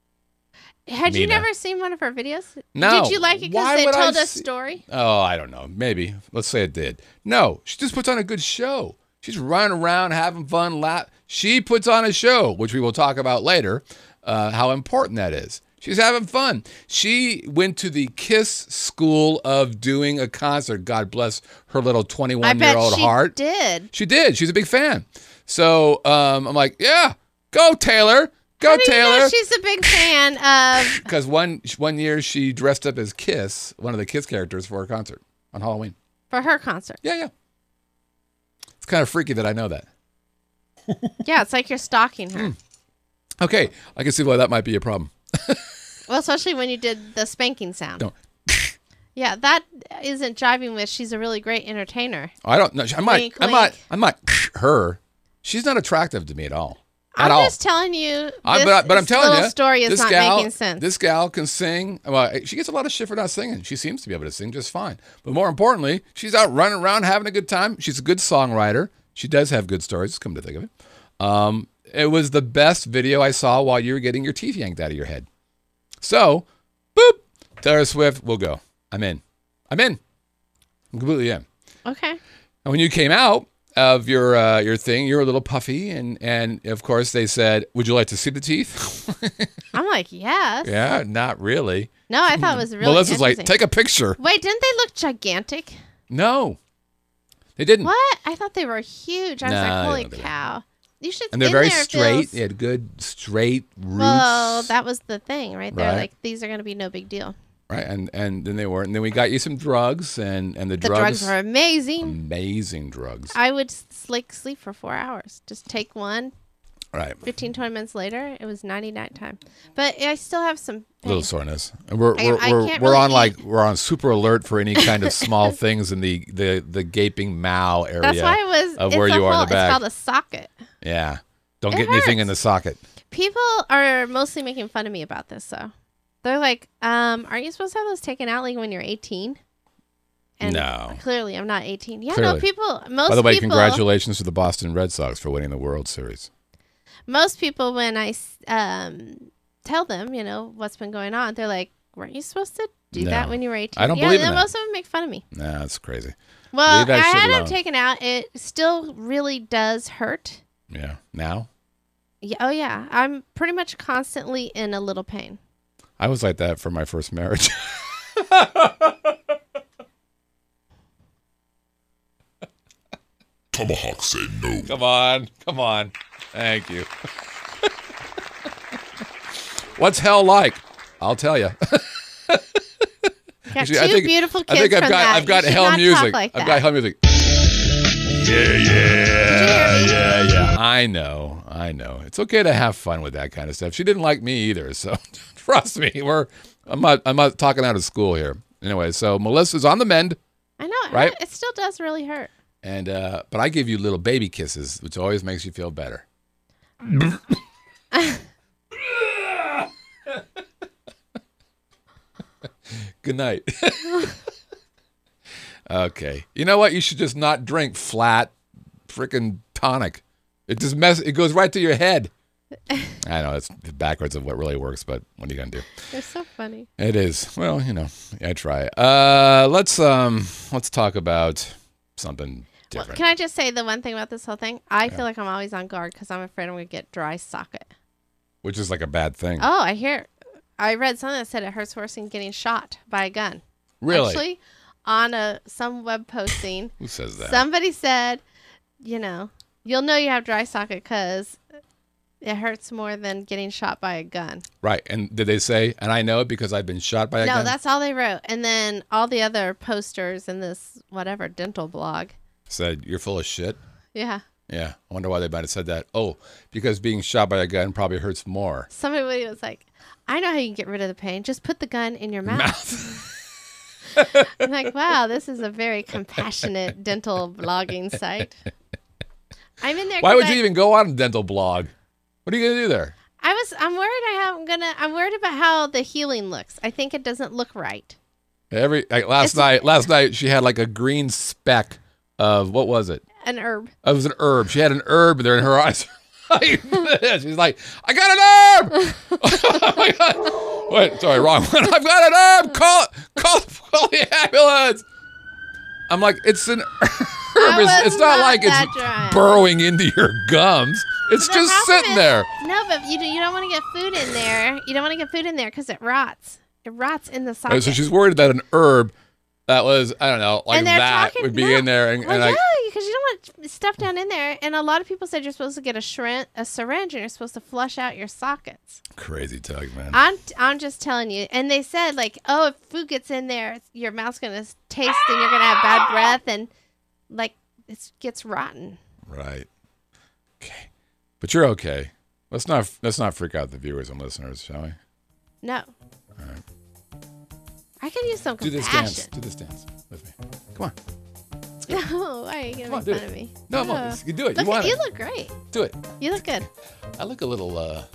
Had you Mina. never seen one of her videos? No. Did you like it Why because they would I told a see- story? Oh, I don't know. Maybe. Let's say it did. No, she just puts on a good show. She's running around having fun. She puts on a show, which we will talk about later, how important that is. She's having fun. She went to the KISS school of doing a concert. God bless her little 21-year-old heart. Did. She did. She's a big fan. So I'm like, yeah, go Taylor. Go Taylor. She's a big fan of... Because one year she dressed up as KISS, one of the KISS characters, for her concert on Halloween. For her concert. Yeah. It's kind of freaky that I know that. Yeah, it's like you're stalking her. Okay, I can see why that might be a problem. Well, especially when you did the spanking sound. Don't. Yeah, that isn't jiving with she's a really great entertainer. I don't know. Wink, wink. I'm not her. She's not attractive to me at all. I'm At all. just telling you, But I'm telling little you, story is this not gal, making sense. This gal can sing. Well, she gets a lot of shit for not singing. She seems to be able to sing just fine. But more importantly, she's out running around having a good time. She's a good songwriter. She does have good stories, come to think of it. It was the best video I saw while you were getting your teeth yanked out of your head. So, boop, Taylor Swift, we'll go. I'm in. I'm completely in. Okay. And when you came out of your thing, you were a little puffy, and of course they said, "Would you like to see the teeth?" I'm like, yes. Yeah, not really. No, I thought it was really Melissa's like, interesting. "Take a picture." Wait, didn't they look gigantic? No, they didn't. What? I thought they were huge. I was Nah, like, they holy don't do that. cow. You should. And they're in very there straight. feels- They had good straight roots. Well, that was the thing right there. Right. Like, these are going to be no big deal. right, and then they were, and then we got you some drugs, and the The drugs were amazing. amazing drugs. I would sleep for 4 hours. Just take one. Right. 15, 20 minutes later, it was 99 time. But I still have some A little pain. soreness. And we're can't we're really on eat. we're on super alert for any kind of small things in the gaping mouth area That's why it was. of it's where a you are in hole- the back. It's called a socket. Yeah. Don't It get anything in hurts. the socket. People are mostly making fun of me about this, though. They're like, aren't you supposed to have those taken out like when you're 18? And No. clearly I'm not 18. Yeah, Clearly. no, people, most By the way, people, congratulations to the Boston Red Sox for winning the World Series. most people, when I tell them, what's been going on, they're like, weren't you supposed to do No. that when you were 18? I don't believe in that. Most of them make fun of me. Nah, that's crazy. Well, Leave that I shit had alone. them taken out. It still really does hurt. Yeah. Now? Yeah, oh, yeah. I'm pretty much constantly in a little pain. I was like that for my first marriage. Tomahawk said no. Come on. Thank you. What's hell like? I'll tell you. Got Actually, two beautiful kids I think from that. I've got You should hell not talk music. like I've that. got hell music. Yeah. I know. It's okay to have fun with that kind of stuff. She didn't like me either, so trust me. I'm not talking out of school here. Anyway, so Melissa's on the mend, I know. Right? It still does really hurt. and but I give you little baby kisses, which always makes you feel better. Good night. Okay. You know what? You should just not drink flat freaking tonic. It just it goes right to your head. I know it's backwards of what really works, but what are you gonna do? They're so funny. It is. Well, I try. Let's talk about something different. Can I just say the one thing about this whole thing? I feel like I'm always on guard because I'm afraid I'm going to get dry socket. Which is like a bad thing. Oh, I read something that said it hurts worse than getting shot by a gun. Really? Actually, on some web posting, Who says that? somebody said, you'll know you have dry socket because it hurts more than getting shot by a gun. Right. And did they say, and I know it because I've been shot by a gun? No, that's all they wrote. And then all the other posters in this whatever dental blog. Said, you're full of shit? Yeah. Yeah. I wonder why they might have said that. Oh, because being shot by a gun probably hurts more. Somebody was like, I know how you can get rid of the pain. Just put the gun in your mouth. I'm like, wow, this is a very compassionate dental blogging site. I'm in there. Why 'cause would you even go on a dental blog? What are you going to do there? I'm worried I'm worried about how the healing looks. I think it doesn't look right. Last night she had like a green speck of, what was it? An herb. It was an herb. She had an herb there in her eyes. She's like, I got an herb. Oh my God. Wait, sorry, wrong one. I've got an herb. Call the ambulance. I'm like, it's an herb. It's not like that it's dry. burrowing into your gums. It's The just problem sitting is- there. No, but you don't want to get food in there. You don't want to get food in there because it rots. It rots in the socket. So she's worried that an herb that was, I don't know, like And they're that talking- would be no. in there. And, Well, and yeah, I, because you don't want stuff down in there. And a lot of people said you're supposed to get a syringe and you're supposed to flush out your sockets. crazy tug, man. I'm just telling you. And they said, like, oh, if food gets in there, your mouth's going to taste and you're going to have bad breath and, like, it gets rotten. Right. Okay. But you're okay. Let's not freak out the viewers and listeners, shall we? No. All right. I could use some Do this compassion. dance. Do this dance with me. Come on. No, why are you Come on, going to do make fun it. of me? No, No. come on. You do it. Look, You want you it. look great. Do it. You look good. I look a little,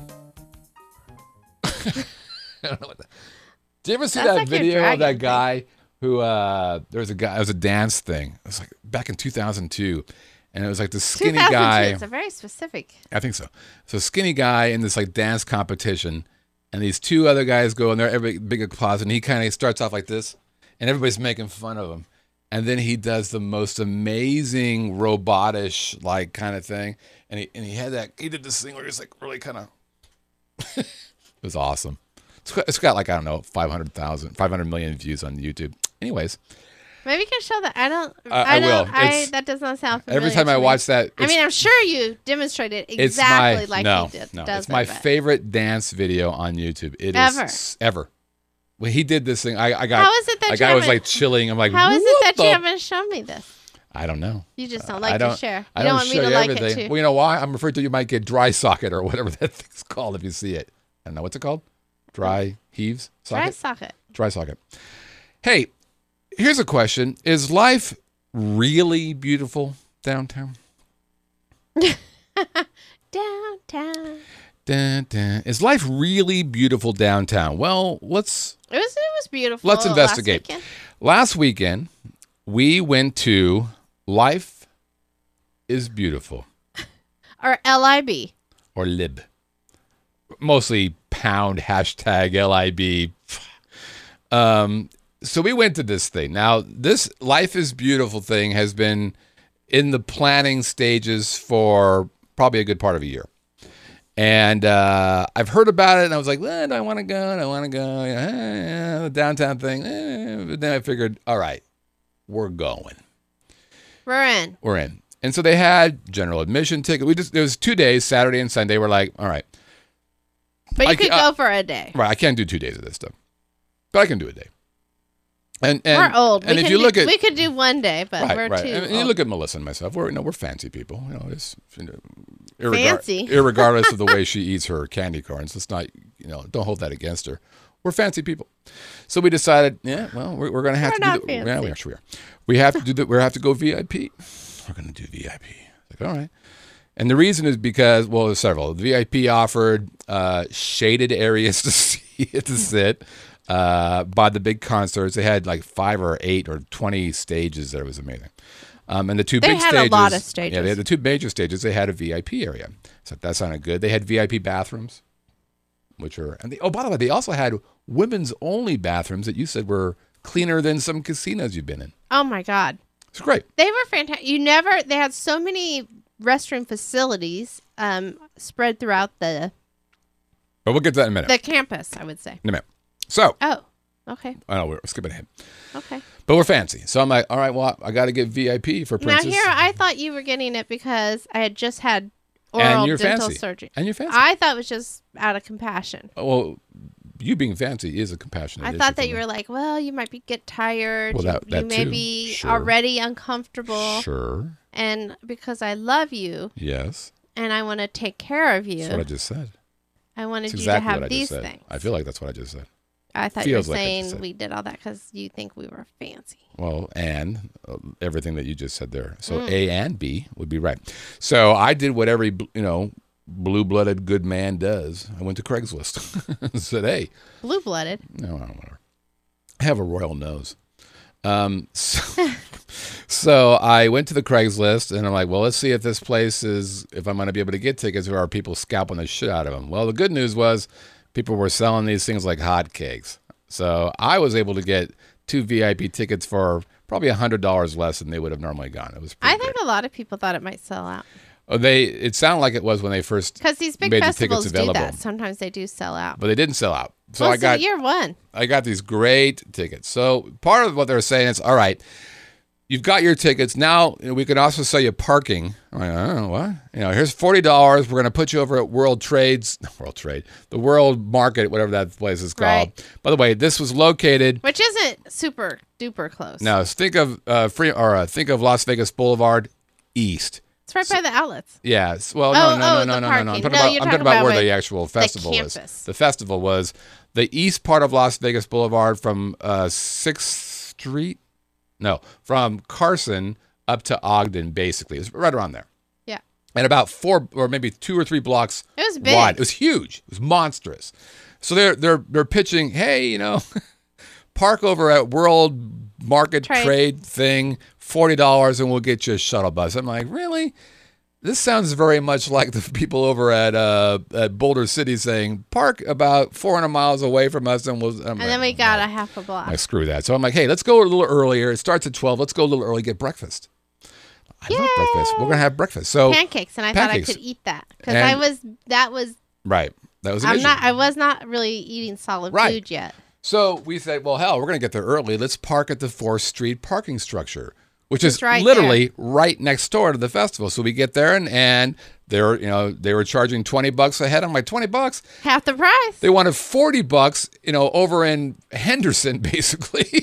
I don't know what that. Did you ever see That's that like your video of that dragon guy who, there was a guy, it was a dance thing. It was like back in 2002. And it was like the skinny 2002, guy. It's a very specific. I think so. So skinny guy in this like dance competition, and these two other guys go in there, every big applause, and he kind of starts off like this, and everybody's making fun of him, and then he does the most amazing robotish like kind of thing, and he did this thing where he's like really kind of, it was awesome. It's got like, I don't know, 500 million views on YouTube. Anyways, Maybe you can show that. I I will. It's- that does not sound familiar. every time to I me. watch that, I mean, I'm sure you demonstrated it's exactly my like no, he did. no. does It's my it, but- favorite dance video on YouTube. It Ever. is ever. When he did this thing, I got. How is it that like you I was haven't- like chilling. I'm like, How is it what that the? you haven't shown me this? I don't know. You just don't like I don't, to share. I You don't don't want me show to you like everything. it too. Well, you know why? I'm afraid that you might get dry socket or whatever that thing's called if you see it. I don't know. What's it called? Dry heaves? Try Socket? socket. Dry socket. Hey, here's a question. Is life really beautiful downtown? Downtown. Dun, dun. Is life really beautiful downtown? Well, let's It was beautiful. Let's investigate. Last weekend, we went to Life is Beautiful, Or LIB. or LIB. Mostly pound hashtag LIB. So we went to this thing. Now, this Life is Beautiful thing has been in the planning stages for probably a good part of a year. And I've heard about it, and I was like, do I want to go? Do I want to go? The downtown thing. But then I figured, all right, we're going. We're in. We're in. And so they had general admission ticket. There was 2 days, Saturday and Sunday. We're like, all right. But you could go for a day. Right, I can't do 2 days of this stuff. But I can do a day. And we're old. And if you look at, we could do one day, but we're too and old. you look at Melissa and myself, we're fancy people. It's Fancy. irregardless of the way she eats her candy corns. Let's not, don't hold that against her. We're fancy people. So we decided, we're going to have to do fancy. Yeah, we actually are. We have to do that. We have to go VIP. We're going to do VIP. Like, all right. And the reason is because, well, there's several. The VIP offered shaded areas to sit. By the big concerts, they had like 5 or 8 or 20 stages there. It was amazing. And the two big stages. They had a lot of stages. Yeah, they had the 2 major stages. They had a VIP area. So that sounded good. They had VIP bathrooms, by the way, they also had women's only bathrooms that you said were cleaner than some casinos you've been in. Oh my God. It's great. They were fantastic. They had so many restroom facilities spread throughout But we'll get to that in a minute. the campus, I would say. In a minute. So. Oh, okay. I know, we're skipping ahead. Okay. But we're fancy. So I'm like, all right, well, I got to get VIP for Princess. Now here, I thought you were getting it because I had just had oral and you're dental fancy. surgery. And you're fancy. I thought it was just out of compassion. Well, you being fancy is a compassionate I issue thought that for you me. were like, well, you might get tired. Well, that you may too. be Sure. already uncomfortable. Sure. And because I love you Yes. and I want to take care of you, That's what I just said. I wanted That's you exactly to what have I these just said. things. I feel like that's what I just said. I thought you were Feels like I just saying said. we did all that because you think we were fancy. Well, and everything that you just said there. So A and B would be right. So I did what every, blue-blooded good man does. I went to Craigslist and said, hey. Blue-blooded? No, I don't matter. I have a royal nose. So I went to the Craigslist and I'm like, well, let's see if this place if I'm going to be able to get tickets or are people scalping the shit out of them. Well, the good news was people were selling these things like hotcakes. So I was able to get 2 VIP tickets for probably $100 less than they would have normally gone. It was pretty I think great. a lot of people thought it might sell out. It sounded like it was when they first Because these big made the festivals tickets do available. that. Sometimes they do sell out. But they didn't sell out. So Well, I got year one. I got these great tickets. So part of what they're saying is, all right, you've got your tickets. Now we can also sell you parking. I'm like, I don't know what. Here's $40. We're going to put you over at the World Market, whatever that place is called. Right. By the way, this was located. Which isn't super duper close. Now think of think of Las Vegas Boulevard East. It's right by the outlets. Yes. Well, Oh, no. the I'm parking. talking No, you're about talking about where where the actual festival was. campus. The festival was the east part of Las Vegas Boulevard from 6th Street. No, from Carson up to Ogden, basically. It's right around there. Yeah. And about 4 or maybe 2 or 3 blocks It was big. wide. It was huge. It was monstrous. So they're pitching, hey, park over at World Market Trade thing, $40, and we'll get you a shuttle bus. I'm like, really? This sounds very much like the people over at Boulder City saying, park about 400 miles away from us, and then we got a half a block. Like, screw that. So I'm like, hey, let's go a little earlier. It starts at 12. Let's go a little early, get breakfast. I love breakfast. We're going to have breakfast. So pancakes, and I pancakes. thought I could eat that because that was right. That was an issue. I was not really eating solid food yet. So we said, well, hell, we're going to get there early. Let's park at the 4th Street parking structure, which is right literally right next door to the festival. So we get there and they're, they were charging $20 a head. I'm like, $20? Half the price. They wanted $40, over in Henderson, basically.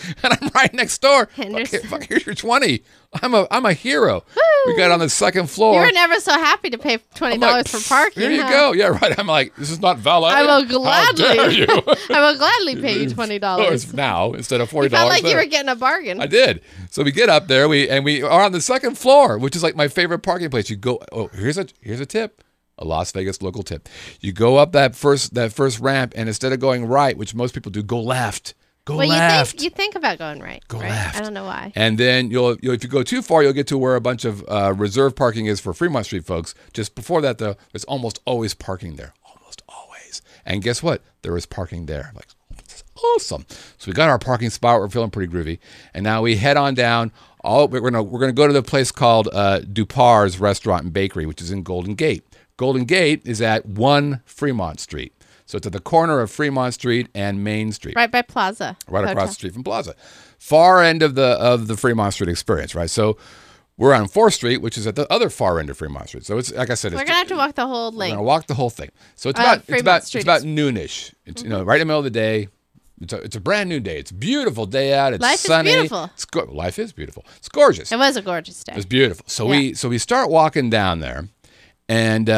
And I'm right next door. Henderson. Okay, fuck, here's your 20. I'm a hero. We got on the second floor. You were never so happy to pay $20 like, for parking. Here you huh? go. Yeah, right. I'm like, this is not valet. I will How dare gladly. you? I will gladly pay you $20. Now instead of $40. You felt like you there. were getting a bargain. I did. So we get up there. We are on the second floor, which is like my favorite parking place. You go. Oh, here's a tip. A Las Vegas local tip. You go up that first ramp, and instead of going right, which most people do, go left. Go left. You think about going right. Go right? left. I don't know why. And then you'll if you go too far, you'll get to where a bunch of reserve parking is for Fremont Street folks. Just before that, though, there's almost always parking there. Almost always. And guess what? There is parking there. Like, this is awesome. So we got our parking spot. We're feeling pretty groovy. And now we head on down. We're gonna go to the place called Dupar's Restaurant and Bakery, which is in Golden Gate. Golden Gate is at 1 Fremont Street. So it's at the corner of Fremont Street and Main Street. Right by Plaza. Right Hotel. across the street from Plaza. Far end of the Fremont Street experience, right? So we're on 4th Street, which is at the other far end of Fremont Street. So it's like I said, We're going to have to walk the whole we're length. gonna walk the whole thing. So it's about noonish. It's right in the middle of the day. It's a brand new day. It's a beautiful day out. It's Life sunny. is beautiful. Life is beautiful. It's gorgeous. It was a gorgeous day. It's beautiful. So we start walking down there, and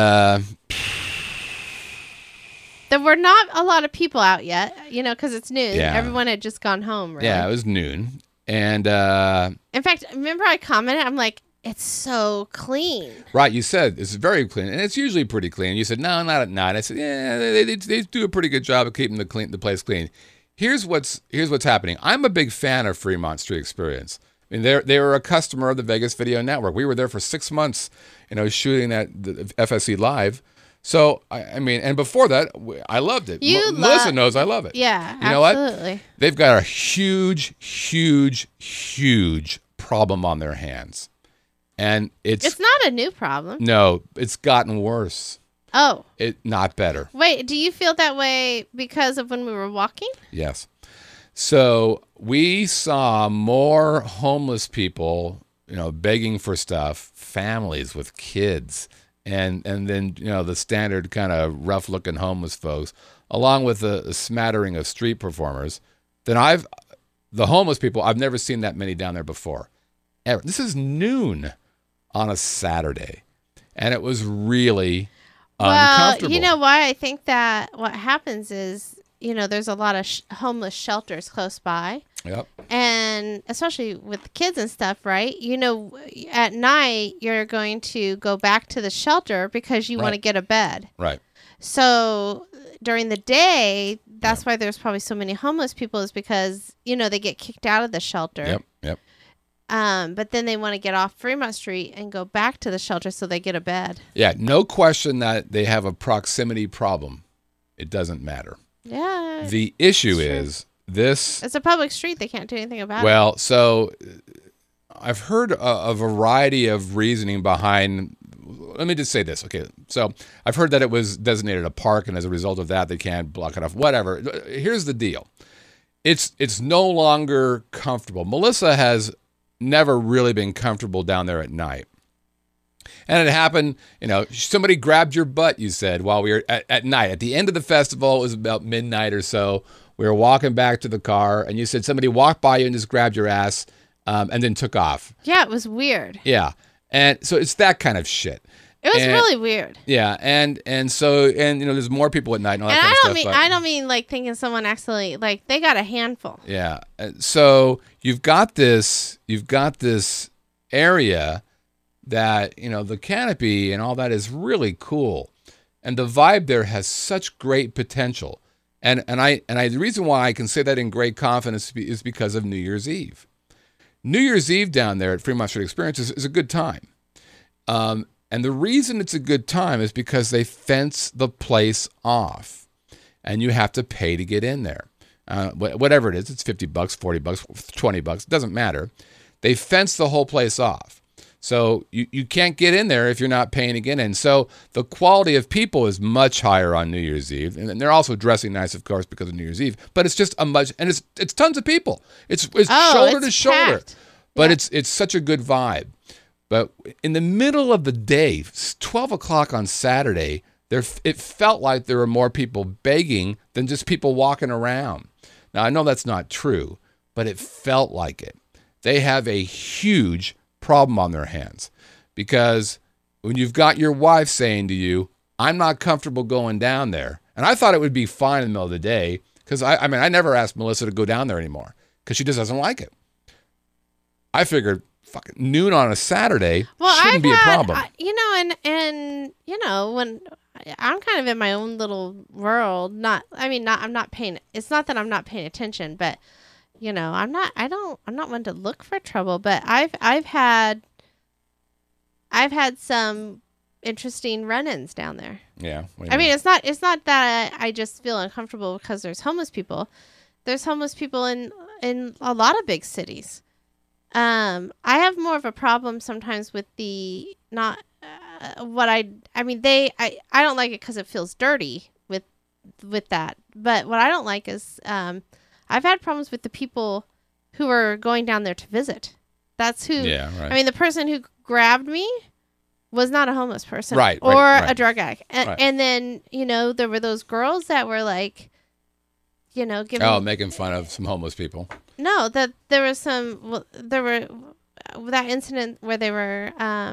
There were not a lot of people out yet, because it's noon. Yeah. Everyone had just gone home, right? yeah, it was noon, and In fact, remember I commented, I'm like, it's so clean. right, you said it's very clean, and it's usually pretty clean. You said no, not at night. I said yeah, they do a pretty good job of keeping the place clean. Here's what's happening. I'm a big fan of Fremont Street Experience. I mean, they were a customer of the Vegas Video Network. We were there for 6 months, shooting the FSC Live. So, I mean, and before that, I loved it. Melissa knows I love it. Yeah, you know absolutely. what? They've got a huge, huge, huge problem on their hands. And it's not a new problem. No, it's gotten worse. Oh. Not better. Wait, do you feel that way because of when we were walking? Yes. So we saw more homeless people, begging for stuff, families with kids, and then, the standard kind of rough-looking homeless folks, along with a smattering of street performers. The homeless people, I've never seen that many down there before. Ever. This is noon on a Saturday, and it was really uncomfortable. Well, you know why I think that what happens is, there's a lot of homeless shelters close by. Yep. And especially with kids and stuff, right? At night, you're going to go back to the shelter because you want to get a bed. Right. So during the day, that's why there's probably so many homeless people, is because, they get kicked out of the shelter. Yep. But then they want to get off Fremont Street and go back to the shelter so they get a bed. Yeah, no question that they have a proximity problem. It doesn't matter. Yeah. The issue is this. It's a public street. They can't do anything about it. Well, so I've heard a variety of reasoning behind. Let me just say this. Okay. So I've heard that it was designated a park, and as a result of that, they can't block it off. Whatever. Here's the deal. It's no longer comfortable. Melissa has never really been comfortable down there at night. And it happened, somebody grabbed your butt, you said, while we were at night. At the end of the festival, it was about midnight or so. We were walking back to the car, and you said somebody walked by you and just grabbed your ass and then took off. Yeah, it was weird. Yeah. And so it's that kind of shit. It was really weird. Yeah, and so there's more people at night and all that kind of stuff. I don't mean like thinking someone accidentally, like they got a handful. Yeah. So you've got this area that, the canopy and all that is really cool. And the vibe there has such great potential. And the reason why I can say that in great confidence is because of New Year's Eve. New Year's Eve down there at Fremont Street Experience is a good time. And the reason it's a good time is because they fence the place off, and you have to pay to get in there. Whatever it is, it's $50, $40, $20, doesn't matter. They fence the whole place off. So you can't get in there if you're not paying to get in. So the quality of people is much higher on New Year's Eve. And they're also dressing nice, of course, because of New Year's Eve. But it's just it's tons of people. It's shoulder to shoulder. Packed. But it's such a good vibe. But in the middle of the day, 12 o'clock on Saturday, it felt like there were more people begging than just people walking around. Now, I know that's not true, but it felt like it. They have a huge problem on their hands because when you've got your wife saying to you, I'm not comfortable going down there. And I thought it would be fine in the middle of the day because I never asked Melissa to go down there anymore because she just doesn't like it. I figured fucking noon on a Saturday shouldn't be a problem. And when I'm kind of in my own little world, I'm not paying, it's not that I'm not paying attention, but I'm not one to look for trouble, but I've had some interesting run-ins down there. Yeah. It's not that I just feel uncomfortable because there's homeless people. There's homeless people in a lot of big cities. I have more of a problem sometimes with the not I don't like it because it feels dirty with that. But what I don't like is I've had problems with the people who are going down there to visit. That's who. Yeah, right. The person who grabbed me was not a homeless person, right, or right. a drug addict. Right. And then there were those girls that were like, making fun of some homeless people. No, that there was that incident where they were,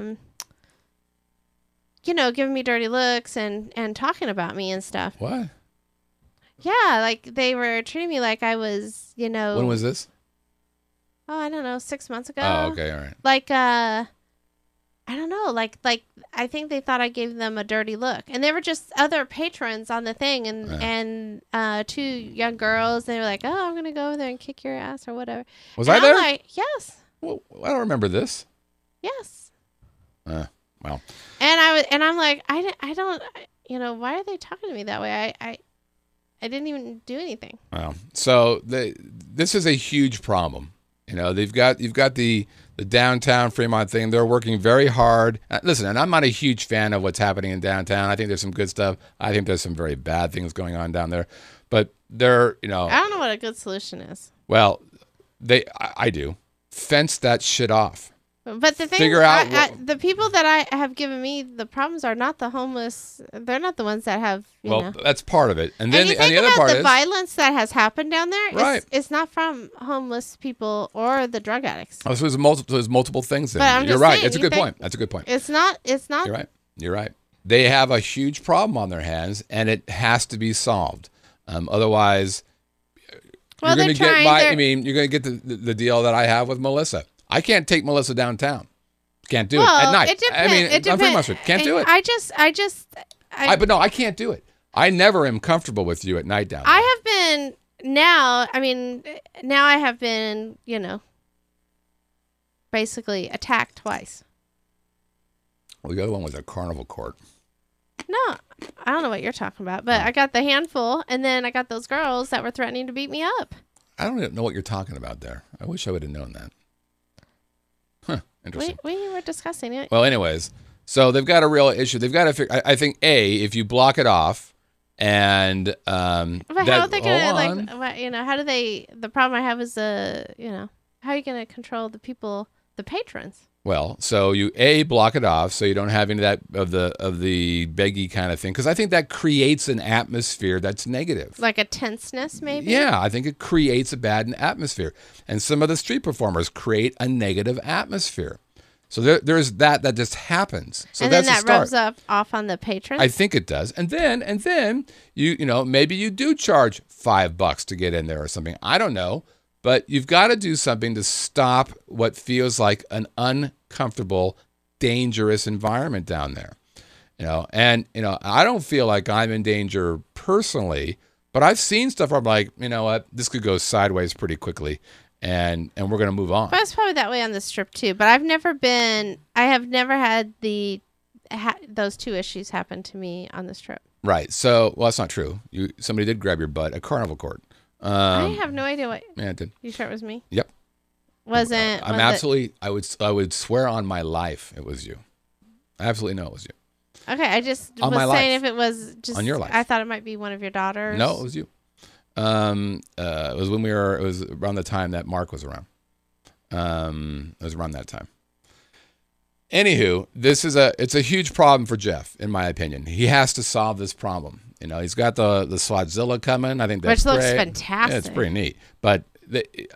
giving me dirty looks and talking about me and stuff. What? Yeah, like they were treating me like I was, When was this? Oh, I don't know, 6 months ago. Oh, okay, all right. Like, I don't know, like I think they thought I gave them a dirty look, and they were just other patrons on the thing, and two young girls. They were like, "Oh, I'm gonna go over there and kick your ass or whatever." Was I there? I'm like, yes. Well, I don't remember this. Yes. Well. And I'm like, I don't, why are they talking to me that way? I didn't even do anything. Well, so this is a huge problem. You've got the downtown Fremont thing. They're working very hard. Listen, and I'm not a huge fan of what's happening in downtown. I think there's some good stuff. I think there's some very bad things going on down there. But they're, I don't know what a good solution is. Well, I do. Fence that shit off. But the thing Figure out the people that I have given me the problems are not the homeless. They're not the ones that have, that's part of it. And then and the other part the is violence that has happened down there. Right. It's not from homeless people or the drug addicts. Oh, so there's multiple things there. But I'm You're just right. saying, It's a good point. That's a good point. It's not. You're right. They have a huge problem on their hands, and it has to be solved. Otherwise, you're going to get you're going to get the deal that I have with Melissa. I can't take Melissa downtown. Can't do it at night. It depends. I'm pretty much can't do it. But no, I can't do it. I never am comfortable with you at night down there. I have been now. Now I have been, basically attacked twice. Well, the other one was at Carnival Court. No, I don't know what you're talking about, but I got the handful, and then I got those girls that were threatening to beat me up. I don't even know what you're talking about there. I wish I would have known that. Huh. Interesting. We were discussing it. Well, anyways, so they've got a real issue. They've got to figure. I think if you block it off, and but how are they gonna how do they? The problem I have is how are you gonna control the people, the patrons? Well, so you block it off so you don't have any of that of the beggy kind of thing, because I think that creates an atmosphere that's negative. Like a tenseness, maybe? Yeah, I think it creates a bad atmosphere. And some of the street performers create a negative atmosphere. So there's that just happens. So and then that's that rubs off on the patrons? I think it does. And then you maybe you do charge $5 to get in there or something. I don't know. But you've got to do something to stop what feels like an uncomfortable, dangerous environment down there. And I don't feel like I'm in danger personally, but I've seen stuff where I'm like, you know what, this could go sideways pretty quickly, and we're going to move on. Well, it's probably that way on the Strip too, but I have never had those two issues happen to me on the Strip. Right. So, well, that's not true. Somebody did grab your butt at Carnival Court. I have no idea what. Yeah, it did. You sure it was me? Yep. I'm absolutely. I would swear on my life it was you. I absolutely know it was you. Okay, I just on was my saying life. if it was just on your life. I thought it might be one of your daughters. No, it was you. It was when it was around the time that Mark was around. It was around that time. Anywho, it's a huge problem for Jeff, in my opinion. He has to solve this problem. He's got the Slotzilla coming. I think that's which looks great. fantastic. Yeah, it's pretty neat. But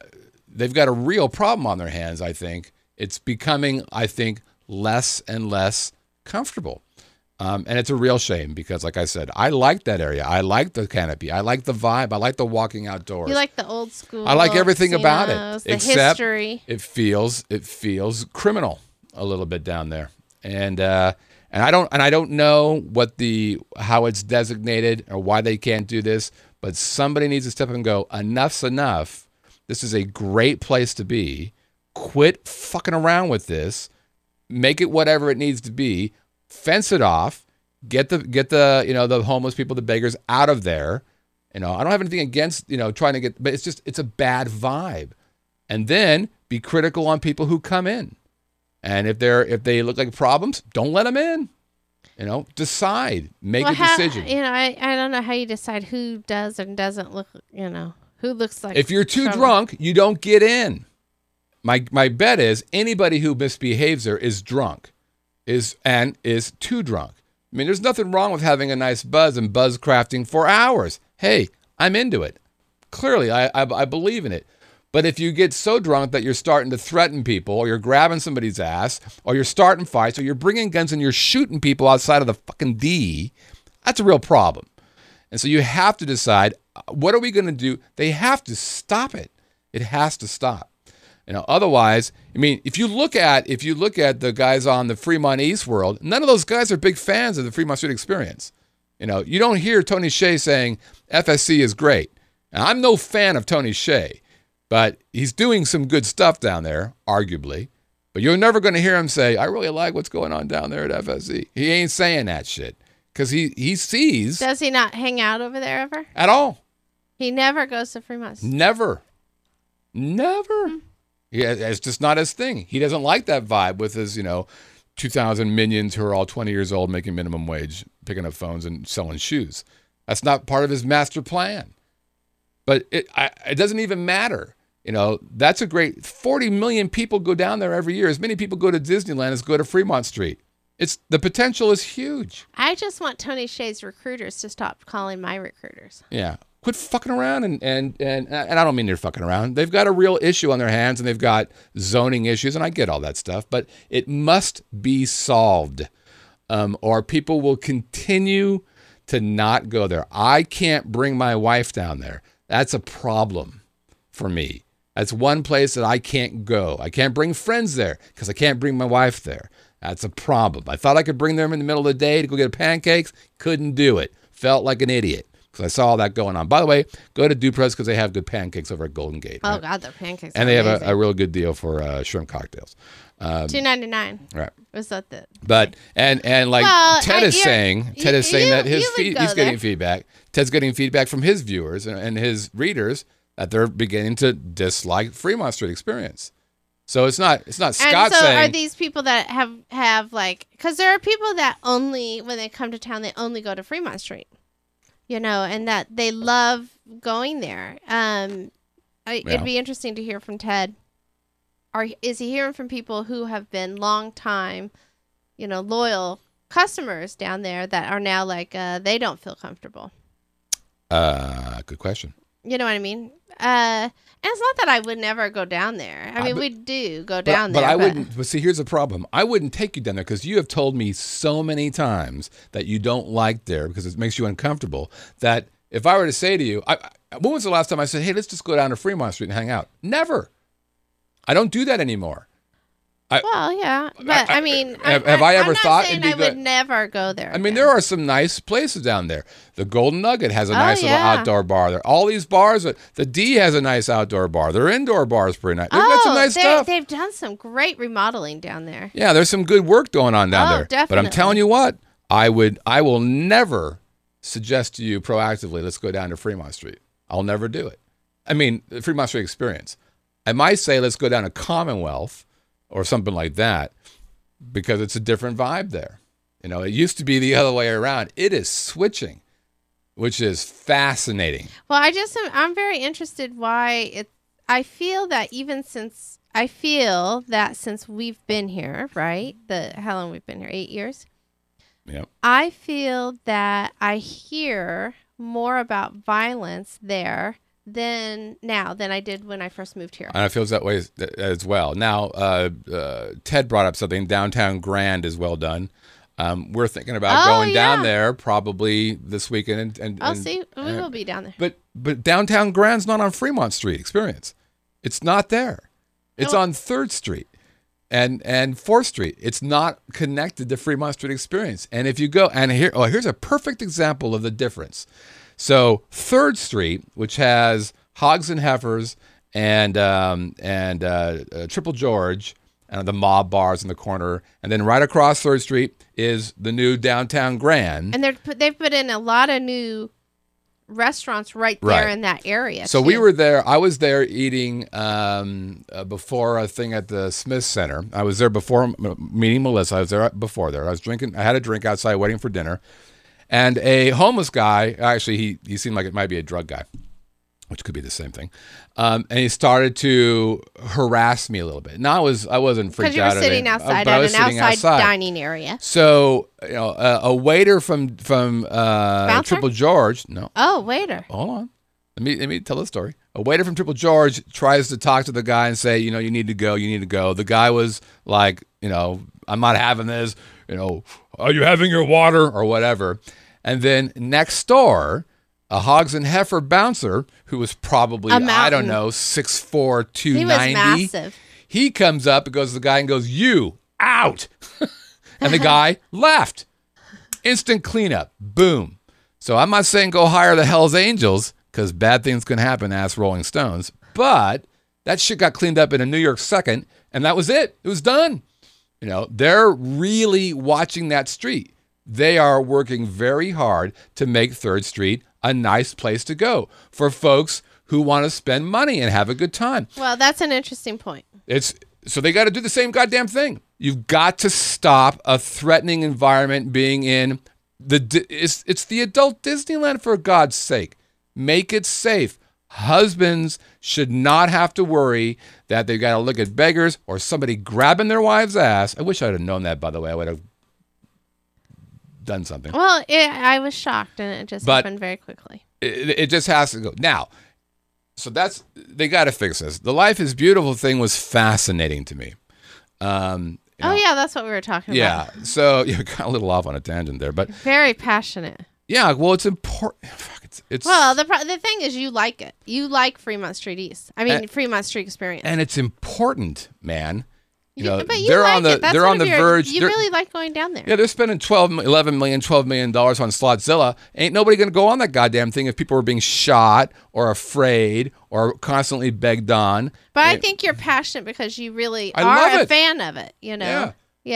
they've got a real problem on their hands, I think. It's becoming, I think, less and less comfortable. And it's a real shame because, like I said, I like that area. I like the canopy. I like the vibe. I like the walking outdoors. You like the old school. I like everything about it. The except history. It feels criminal a little bit down there. And I don't know how it's designated or why they can't do this, but somebody needs to step up and go, enough's enough. This is a great place to be. Quit fucking around with this. Make it whatever it needs to be. Fence it off. Get the the homeless people, the beggars out of there. I don't have anything against trying to get, but it's a bad vibe. And then be critical on people who come in. And if they look like problems, don't let them in. Decide, make a decision. I don't know how you decide who does and doesn't look. Who looks like. If you're too drunk, you don't get in. My bet is anybody who misbehaves there is drunk, is too drunk. I mean, there's nothing wrong with having a nice buzz and buzz crafting for hours. Hey, I'm into it. Clearly, I believe in it. But if you get so drunk that you're starting to threaten people, or you're grabbing somebody's ass, or you're starting fights, or you're bringing guns and you're shooting people outside of the fucking D, that's a real problem. And so you have to decide, what are we going to do? They have to stop it. It has to stop. Otherwise, I mean, if you look at the guys on the Fremont East world, none of those guys are big fans of the Fremont Street experience. You don't hear Tony Hsieh saying FSC is great. And I'm no fan of Tony Hsieh, but he's doing some good stuff down there, arguably. But you're never going to hear him say, I really like what's going on down there at FSC. He ain't saying that shit because he sees. Does he not hang out over there ever? At all. He never goes to Fremont. Never. Yeah, it's just not his thing. He doesn't like that vibe with his, 2,000 minions who are all 20 years old making minimum wage, picking up phones and selling shoes. That's not part of his master plan. But it doesn't even matter. That's a great 40 million people go down there every year. As many people go to Disneyland as go to Fremont Street. The potential is huge. I just want Tony Hsieh's recruiters to stop calling my recruiters. Yeah. Quit fucking around and I don't mean they're fucking around. They've got a real issue on their hands and they've got zoning issues and I get all that stuff, but it must be solved or people will continue to not go there. I can't bring my wife down there. That's a problem for me. That's one place that I can't go. I can't bring friends there because I can't bring my wife there. That's a problem. I thought I could bring them in the middle of the day to go get pancakes. Couldn't do it. Felt like an idiot. Because I saw all that going on. By the way, go to Duprez because they have good pancakes over at Golden Gate. Oh, right? God, their pancakes and are they have amazing. a real good deal for shrimp cocktails. $2.99. Right. Was that the? But and like Well, Ted is saying that you would go he's getting there. feedback. Ted's getting feedback from his viewers and his readers that they're beginning to dislike Fremont Street experience. So it's not Scott And so saying. are these people that have like, because there are people that only, when they come to town, they only go to Fremont Street. And that they love going there. It'd be interesting to hear from Ted. Is he hearing from people who have been long time, loyal customers down there that are now like they don't feel comfortable? Good question. You know what I mean? And it's not that I would never go down there. I mean, we do go down there. But I wouldn't. But see, here's the problem. I wouldn't take you down there because you have told me so many times that you don't like there because it makes you uncomfortable. That if I were to say to you, when was the last time I said, hey, let's just go down to Fremont Street and hang out? Never. I don't do that anymore. Well, yeah, but I mean, have I ever thought I'm it'd not be saying I would never go there. I mean, again. there are some nice places down there. The Golden Nugget has a nice little yeah. outdoor bar there. All these bars, the D has a nice outdoor bar. Their indoor bar is pretty nice. They've got some nice stuff. They've done some great remodeling down there. Yeah, there's some good work going on down there. Definitely. But I'm telling you what, I will never suggest to you proactively, let's go down to Fremont Street. I'll never do it. I mean, the Fremont Street experience. I might say, let's go down to Commonwealth or something like that because it's a different vibe there. It used to be the other way around. It is switching, which is fascinating. Well, I'm very interested why I feel that since we've been here, right? How long we've been here? 8 years. Yep. I feel that I hear more about violence there than I did when I first moved here. And it feels that way as well. Now, Ted brought up something. Downtown Grand is well done. We're thinking about going down there probably this weekend. I'll see. We will be down there. But Downtown Grand's not on Fremont Street Experience. It's not there. It's on 3rd Street and 4th Street. It's not connected to Fremont Street Experience. And if you go, and here's a perfect example of the difference. So 3rd Street, which has Hogs and Heifers and Triple George, and the mob bars in the corner, and then right across 3rd Street is the new Downtown Grand. And they've put in a lot of new restaurants right there in that area. So too. we were there. I was there eating before a thing at the Smith Center. I was there before meeting Melissa. I was there before there. I was drinking. I had a drink outside waiting for dinner. And a homeless guy, actually, he seemed like it might be a drug guy, which could be the same thing. And he started to harass me a little bit. Now I wasn't freaked out. Because you were sitting outside at an outside dining area. So a waiter from Triple George. No. Oh, waiter. Hold on. Let me tell the story. A waiter from Triple George tries to talk to the guy and say, you need to go. You need to go. The guy was like, I'm not having this. Are you having your water or whatever? And then next door, a Hogs and Heifer bouncer who was probably, 6'4", 290. He was massive. He comes up and goes to the guy and goes, "You out." And the guy left. Instant cleanup. Boom. So I'm not saying go hire the Hells Angels because bad things can happen, ask Rolling Stones. But that shit got cleaned up in a New York second, and that was it. It was done. They're really watching that street. They are working very hard to make 3rd Street a nice place to go for folks who want to spend money and have a good time. Well, that's an interesting point. So they got to do the same goddamn thing. You've got to stop a threatening environment being in it's the adult Disneyland, for God's sake. Make it safe. Husbands should not have to worry that they've got to look at beggars or somebody grabbing their wife's ass. I wish I'd have known that, by the way. I would have done something. Well, I was shocked, and it just happened very quickly. It just has to go. Now, so they got to fix this. The Life is Beautiful thing was fascinating to me. Yeah, that's what we were talking about. Yeah, so you got a little off on a tangent there, but very passionate. Yeah, well, it's important. It's well, the thing is, you like it. You like Fremont Street East. Fremont Street Experience, and it's important, man. But they're on the verge. You really like going down there. Yeah, they're spending $12 million on Slotzilla. Ain't nobody going to go on that goddamn thing if people are being shot or afraid or constantly begged on. But I think you're passionate because you really are a fan of it. Yeah.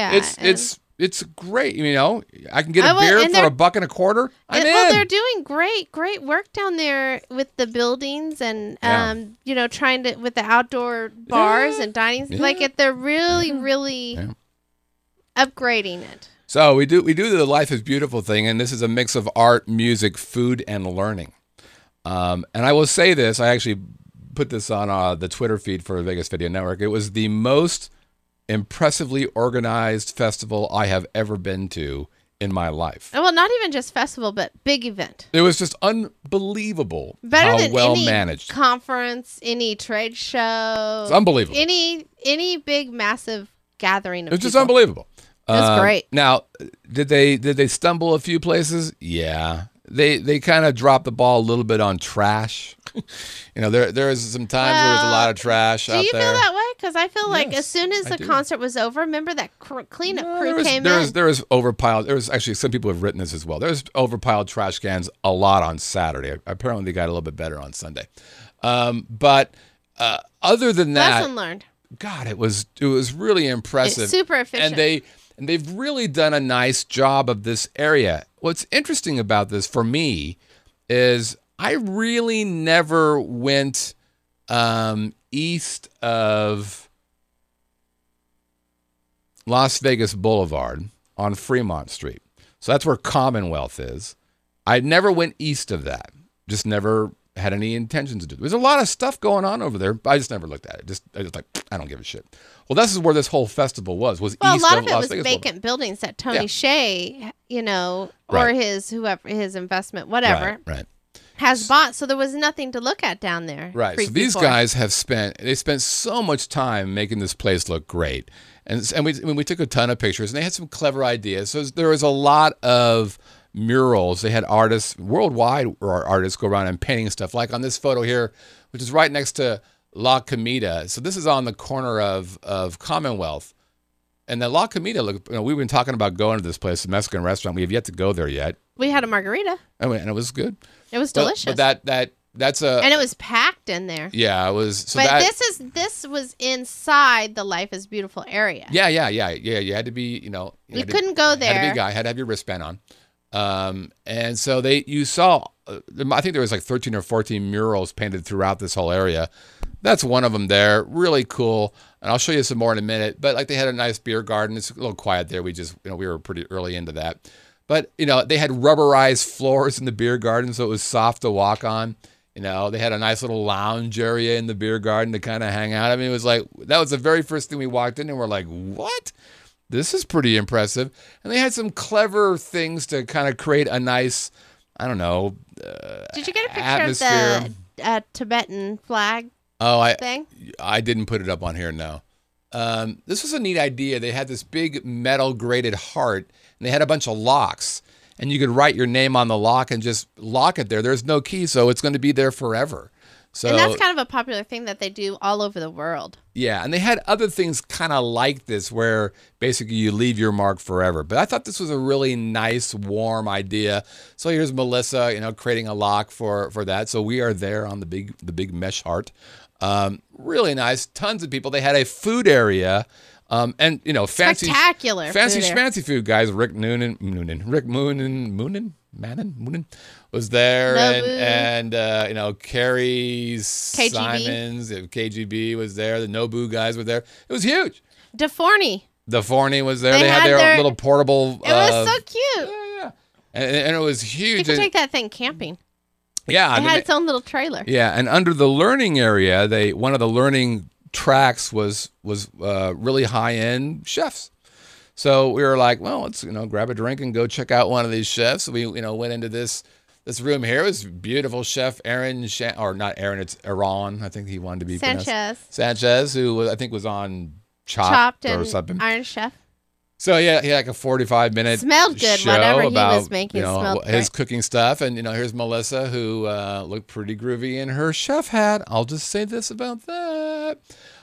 It's great. I can get a beer for $1.25. I'm in. Well, they're doing great work down there with the buildings and trying to with the outdoor bars and dining. Yeah. They're really upgrading it. So we do the Life is Beautiful thing, and this is a mix of art, music, food, and learning. And I will say this: I actually put this on the Twitter feed for Vegas Video Network. It was the most impressively organized festival I have ever been to in my life. Well, not even just festival, but big event. It was just unbelievable. Better than well any managed conference, any trade show. It's unbelievable. Any big massive gathering of It's just unbelievable. It was great. Now, did they stumble a few places? Yeah. They kind of dropped the ball a little bit on trash. There is some times where there's a lot of trash out there. Do you feel that way? Because I feel like as soon as the concert was over, remember that cleanup crew came in? There was overpiled. There was actually, some people have written this as well. There was overpiled trash cans a lot on Saturday. Apparently, they got a little bit better on Sunday. But other than that, lesson learned. God, it was really impressive. It's super efficient. And they've really done a nice job of this area. What's interesting about this for me is I really never went east of Las Vegas Boulevard on Fremont Street. So that's where Commonwealth is. I never went east of that. Just never had any intention to do it. There's a lot of stuff going on over there, but I just never looked at it. I was like, I don't give a shit. Well, this is where this whole festival was east of Las Vegas. Well, a lot of it was vacant buildings that Tony Hsieh, or his investment, whatever. Right. has bought, so there was nothing to look at down there. Right. So these guys have spent so much time making this place look great. And we took a ton of pictures, and they had some clever ideas. So there was a lot of murals. They had artists, worldwide artists, go around and painting stuff. Like on this photo here, which is right next to La Comida. So this is on the corner of Commonwealth. And the La Comida, we've been talking about going to this place, a Mexican restaurant. We have yet to go there yet. We had a margarita. And it was good. It was delicious. But that's and it was packed in there. Yeah, it was. So but this was inside the Life is Beautiful area. Yeah. You had to be, we couldn't go there. Had to be a guy. Had to have your wristband on. And so you saw, I think there was like 13 or 14 murals painted throughout this whole area. That's one of them there. Really cool. And I'll show you some more in a minute. But like they had a nice beer garden. It's a little quiet there. We were pretty early into that. But, they had rubberized floors in the beer garden, so it was soft to walk on. They had a nice little lounge area in the beer garden to kind of hang out. I mean, it was like, that was the very first thing we walked in, and we're like, what? This is pretty impressive. And they had some clever things to kind of create a nice, I don't know, Did you get a picture atmosphere. of the Tibetan flag thing? I didn't put it up on here, no. This was a neat idea. They had this big metal grated heart, and they had a bunch of locks. And you could write your name on the lock and just lock it there. There's no key, so it's going to be there forever. So, and that's kind of a popular thing that they do all over the world. Yeah, and they had other things kind of like this where basically you leave your mark forever. But I thought this was a really nice, warm idea. So here's Melissa, creating a lock for that. So we are there on the big mesh heart. Really nice. Tons of people. They had a food area. And fancy, spectacular, fancy food guys. Rick Moonen was there, and Carrie Simons of KGB was there. The Nobu guys were there. It was huge. DeForney was there. They had their little portable. It was so cute. Yeah. And it was huge. You could take that thing camping. Yeah, it had its own little trailer. Yeah, and under the learning area, one of the learning tracks was really high-end chefs. So we were like, well, let's grab a drink and go check out one of these chefs. So we went into this room here. It was beautiful chef Aaron or not Aaron, it's Aaron. I think he wanted to be Sanchez, who I think was on Chopped or something. Iron Chef. So yeah, he had like a 45-minute smelled good. Show whatever he about, was making smelled his cooking stuff, and here's Melissa who looked pretty groovy in her chef hat. I'll just say this about that.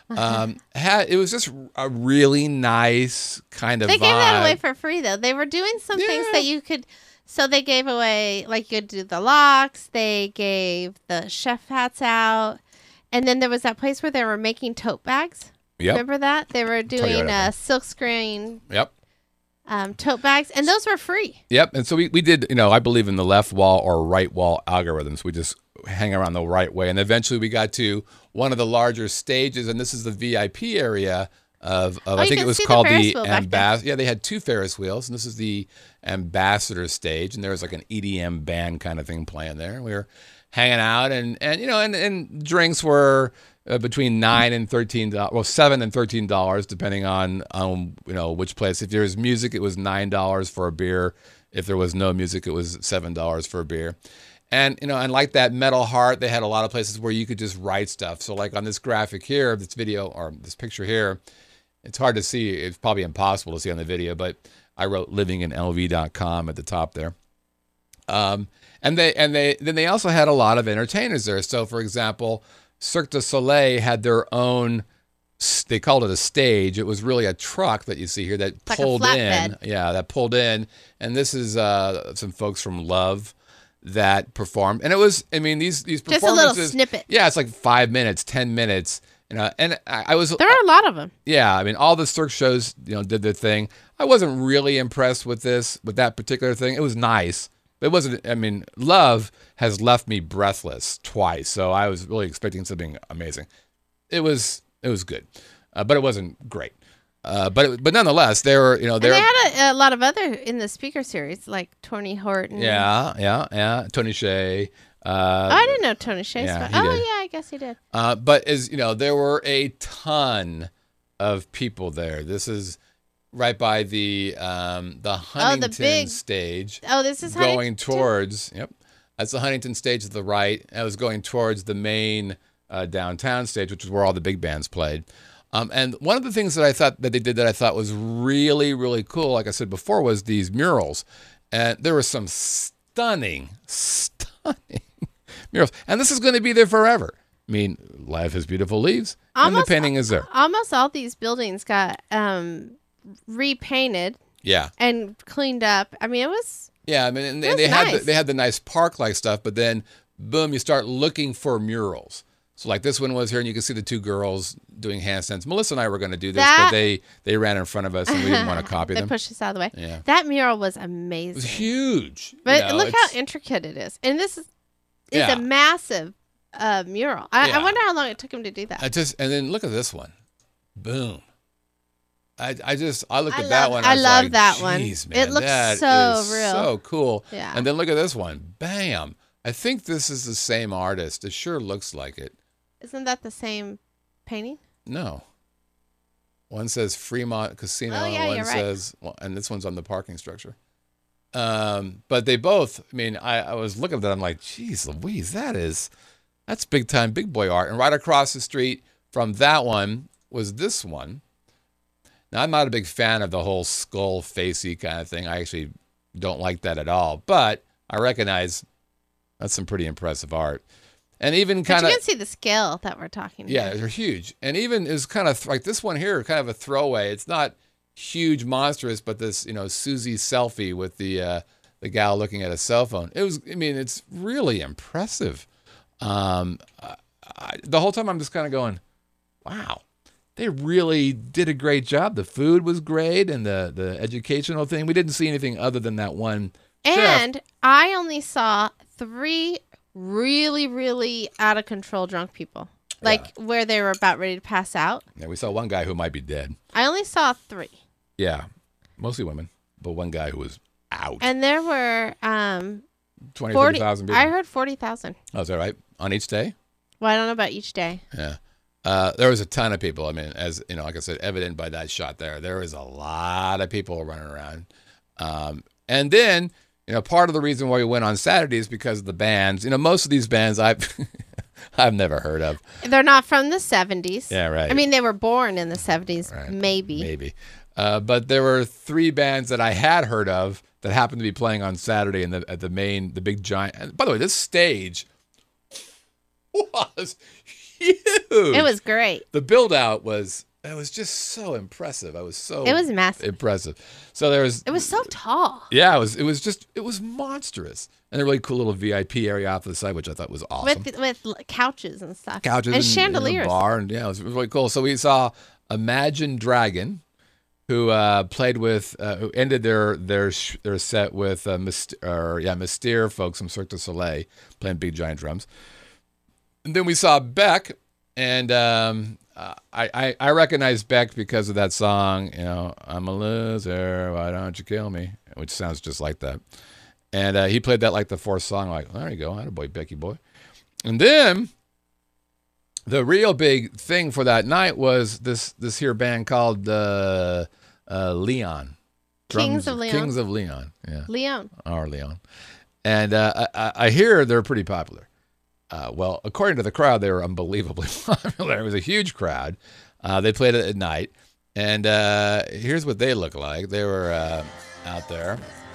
It was just a really nice kind of vibe. They gave that away for free though. They were doing some things that you could. So they gave away, like you could do the locks. They gave the chef hats out, and then there was that place where they were making tote bags. Yep. Remember that? They were doing silkscreen. Yep. Tote bags, and those were free. Yep. And so we did, I believe in the left wall or right wall algorithms. We just hang around the right way. And eventually we got to one of the larger stages, and this is the VIP area of I think it was called the Ambassador. Yeah, they had two Ferris wheels, and this is the Ambassador stage, and there was like an EDM band kind of thing playing there. We were hanging out, and drinks were between $9 and $13, well, $7 and $13, depending on which place. If there was music, it was $9 for a beer. If there was no music, it was $7 for a beer. And and like that metal heart, they had a lot of places where you could just write stuff. So like on this graphic here, this video or this picture here, it's hard to see. It's probably impossible to see on the video, but I wrote livinginlv.com at the top there. And they also had a lot of entertainers there. So for example, Cirque du Soleil had their own, they called it a stage. It was really a truck that you see here that pulled in. Yeah, that pulled in. And this is some folks from Love that performed. And it was, these performances. Just a little snippet. Yeah, it's like 5 minutes, 10 minutes. And I was. There are a lot of them. Yeah, all the Cirque shows, did their thing. I wasn't really impressed with that particular thing. It was nice. It wasn't, Love has left me breathless twice, so I was really expecting something amazing. It was good, but it wasn't great. But nonetheless, they were, and they had a lot of other in the speaker series, like Tony Horton. Yeah. Tony Hsieh. I didn't know Tony Hsieh. Yeah, I guess he did. But there were a ton of people there. This is right by the Huntington stage. Oh, this is going towards. Yep. That's the Huntington stage to the right. I was going towards the main downtown stage, which is where all the big bands played. And one of the things that I thought that they did that I thought was really, really cool, like I said before, was these murals. And there were some stunning murals. And this is going to be there forever. I mean, life has beautiful leaves, and the painting is there. Almost all these buildings got repainted. Yeah. And cleaned up. I mean, it was. Yeah, I mean, and it was they nice. had the nice park-like stuff, but then, boom, you start looking for murals. So like this one was here, and you can see the two girls doing handstands. Melissa and I were going to do this, but they ran in front of us, and we didn't want to copy them. They pushed us out of the way. Yeah. That mural was amazing. It was huge. But look how intricate it is. And this is a massive mural. I wonder how long it took him to do that. And then look at this one. Boom. I looked at that one. I love like, that one. Man, it looks that so is real. So cool. Yeah. And then look at this one. Bam. I think this is the same artist. It sure looks like it. Isn't that the same painting? No. One says Fremont Casino, and one says, and this one's on the parking structure. But they both, I mean, I was looking at that, I'm like, geez Louise, that's big time, big boy art. And right across the street from that one was this one. Now, I'm not a big fan of the whole skull facey kind of thing. I actually don't like that at all. But I recognize that's some pretty impressive art. And even kind of, you can see the scale that we're talking about. Yeah, they're huge. And even is kind of like this one here, kind of a throwaway. It's not huge, monstrous, but this, Susie selfie with the gal looking at a cell phone. It's really impressive. The whole time I'm just kind of going, wow, they really did a great job. The food was great, and the educational thing. We didn't see anything other than that one And chef. I only saw 3 really, really out of control drunk people. Like where they were about ready to pass out. Yeah, we saw one guy who might be dead. I only saw 3. Yeah, mostly women, but one guy who was out. And there were 20, 40, 30,000 people. I heard 40,000. Oh, is that right? On each day? Well, I don't know about each day. Yeah. There was a ton of people. I mean, as you know, like I said, evident by that shot there was a lot of people running around. And then, part of the reason why we went on Saturday is because of the bands. Most of these bands I've never heard of. They're not from the 70s. Yeah, right. I mean, they were born in the 70s, right. maybe. But there were 3 bands that I had heard of that happened to be playing on Saturday at the big giant. And by the way, this stage was huge. It was great. The build out was just so impressive. It was massive. Impressive. So it was so tall. Yeah, it was monstrous. And a really cool little VIP area off to the side, which I thought was awesome. With couches and stuff. Couches and chandeliers. And a bar, and it was really cool. So we saw Imagine Dragon, who played with, who ended their set with Mystere folks from Cirque du Soleil playing big giant drums. And then we saw Beck, and I recognized Beck because of that song, I'm a loser, why don't you kill me? Which sounds just like that. And he played that like the 4th song, like, there you go, attaboy, Becky boy. And then the real big thing for that night was this here band called Leon. Kings of Leon. Yeah. Leon. Our Leon. And I hear they're pretty popular. Well, according to the crowd, they were unbelievably popular. It was a huge crowd. They played it at night. And here's what they look like. They were out there.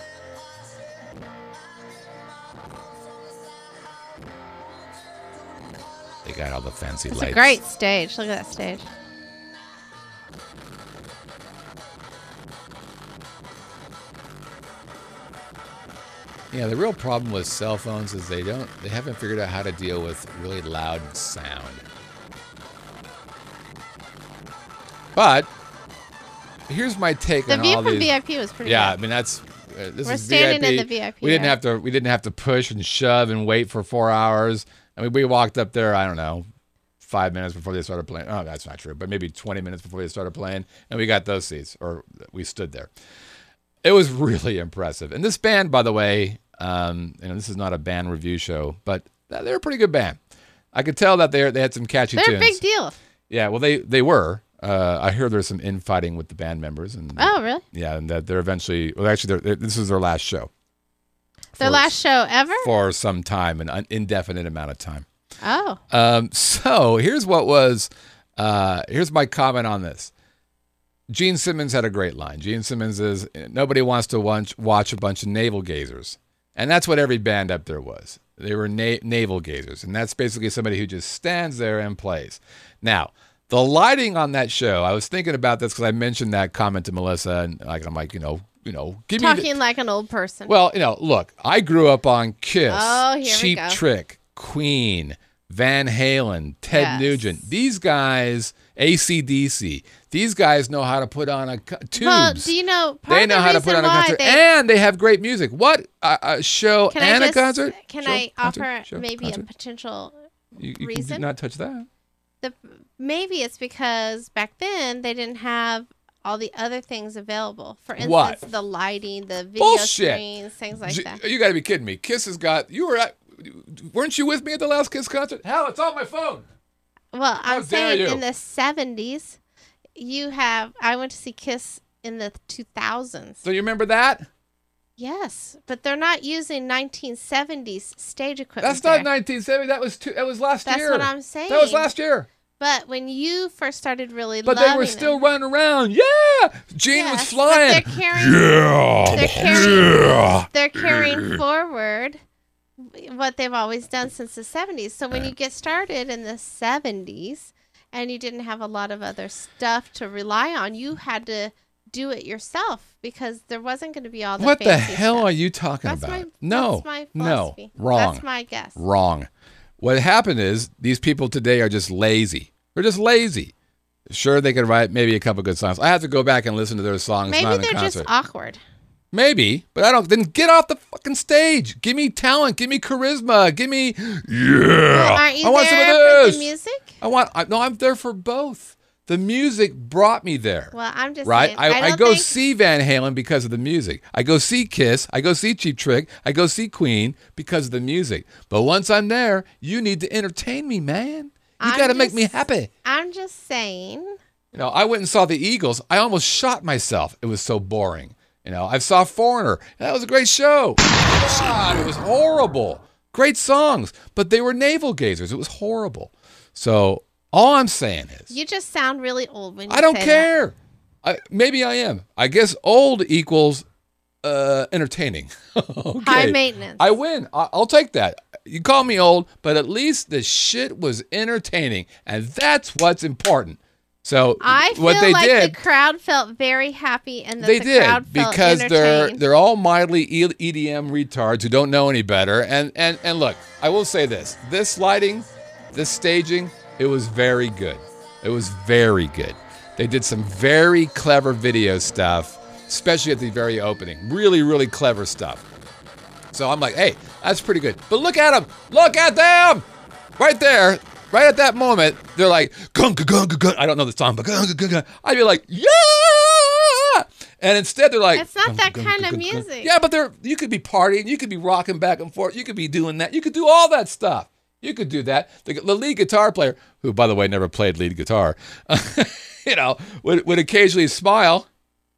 They got all the fancy lights. It's a great stage. Look at that stage. Yeah, the real problem with cell phones is they haven't figured out how to deal with really loud sound. But here's my take on all these. The view from VIP was pretty good. Yeah, I mean that's this We're is standing VIP. in the VIP. We didn't have to push and shove and wait for 4 hours. I mean, we walked up there, I don't know, 5 minutes before they started playing. Oh, that's not true, but maybe 20 minutes before they started playing, and we got those seats, or we stood there. It was really impressive. And this band, by the way, this is not a band review show, but they're a pretty good band. I could tell that they had some catchy tunes. They're a big deal. Yeah, well, they were. I hear there's some infighting with the band members. And oh, really? Yeah, and that they're eventually. Well, actually, this is their last show. Their last show ever? For some time, an indefinite amount of time. Oh. So here's what was, here's my comment on this. Gene Simmons had a great line. Gene Simmons is, nobody wants to watch a bunch of navel gazers. And that's what every band up there was. They were navel gazers. And that's basically somebody who just stands there and plays. Now, the lighting on that show, I was thinking about this because I mentioned that comment to Melissa, and I'm like, give me Talking like an old person. Well, look, I grew up on Kiss, Oh, here we Cheap go. Trick, Queen, Van Halen, Ted Nugent. These guys, AC/DC, these guys know how to put on a tubes. Well, do you know? They know how to put on a concert, and they have great music. What a show and a concert? Can Show, I concert, offer show, maybe concert. a potential You reason? do not touch that. Maybe it's because back then they didn't have all the other things available. For instance, What? the lighting, the video Bullshit. screens, things like that. You got to be kidding me. Kiss has got. Weren't you with me at the last Kiss concert? Hell, it's on my phone. Well, How I'm dare saying you. in the 70s, I went to see Kiss in the 2000s. So you remember that? Yes, but they're not using 1970s stage equipment. That's not there. 1970. That was last year. That's what I'm saying. That was last year. But when you first started really But loving they were still them, running around. Yeah, Gene was yes, flying. But they're carrying forward what they've always done since the 70s. So when you get started in the 70s and you didn't have a lot of other stuff to rely on, you had to do it yourself because there wasn't going to be all the What the fancy hell stuff. are you talking That's about? that's my philosophy. Wrong. That's my guess. Wrong. What happened is these people today are just lazy. They're just lazy. Sure, they could write maybe a couple good songs. I have to go back and listen to their songs. Maybe not in they're concert. just awkward. Maybe, but I don't. Then get off the fucking stage. Give me talent. Give me charisma. Give me. Well, aren't you I want some of there for this. the music? I'm there for both. The music brought me there. Well, I'm just right. saying. I don't go think- see Van Halen because of the music. I go see Kiss. I go see Cheap Trick. I go see Queen because of the music. But once I'm there, you need to entertain me, man. You got to make me happy. I'm just saying. I went and saw the Eagles. I almost shot myself. It was so boring. I saw Foreigner. That was a great show. God, it was horrible. Great songs, but they were navel gazers. It was horrible. So all I'm saying is, You just sound really old when you I don't say care. Maybe I am. I guess old equals entertaining. Okay. High maintenance. I win. I'll take that. You call me old, but at least the shit was entertaining, and that's what's important. So I feel what they like did, the crowd felt very happy and that they the did crowd felt because entertained. they're all mildly EDM retards who don't know any better. And look, I will say this lighting, this staging, it was very good. It was very good. They did some very clever video stuff, especially at the very opening. Really, really clever stuff. So I'm like, hey, that's pretty good. But look at them. Look at them. Right there. Right at that moment, they're like, gung, gung, gung, gung. I don't know the song, but gung, gung, gung. I'd be like, yeah! And instead they're like, It's not gung, that gung, kind gung, of gung, gung. music. Yeah, but you could be partying. You could be rocking back and forth. You could be doing that. You could do all that stuff. You could do that. The lead guitar player, who, by the way, never played lead guitar, would occasionally smile.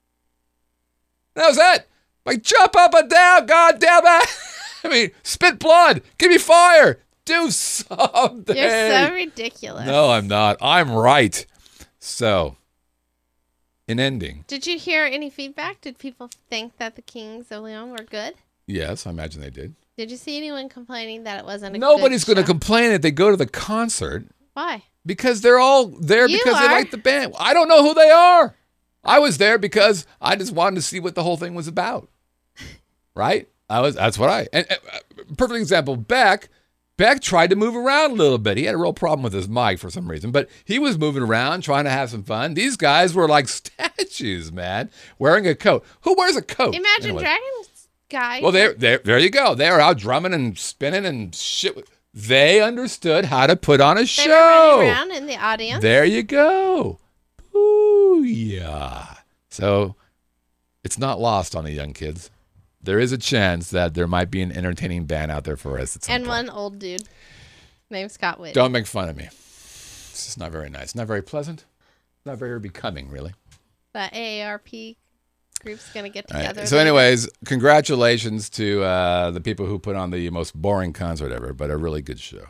That was it. Like, jump up and down, God damn it. I mean, spit blood. Give me fire. Do something. You're so ridiculous. No, I'm not. I'm right. So, in ending, Did you hear any feedback? Did people think that the Kings of Leon were good? yes, I imagine they did. Did you see anyone complaining that it wasn't a Nobody's good going to show? complain if they go to the concert Why? because they're all there You because they are. like the band. I don't know who they are. I was there because I just wanted to see what the whole thing was about. Right? That's what and perfect example, Beck tried to move around a little bit. He had a real problem with his mic for some reason, but he was moving around, trying to have some fun. These guys were like statues, man, wearing a coat. Who wears a coat? Imagine anyway? Dragons guy. Well, there you go. They were out drumming and spinning and shit. They understood how to put on a They show. were running around in the audience. There you go. Booyah. So it's not lost on the young kids. There is a chance that there might be an entertaining band out there for us at some And point. one old dude named Scott Whitney. Don't make fun of me. It's just not very nice. Not very pleasant. Not very becoming, really. The AARP group's gonna get All right. together. So, anyways, congratulations to the people who put on the most boring concert ever, but a really good show.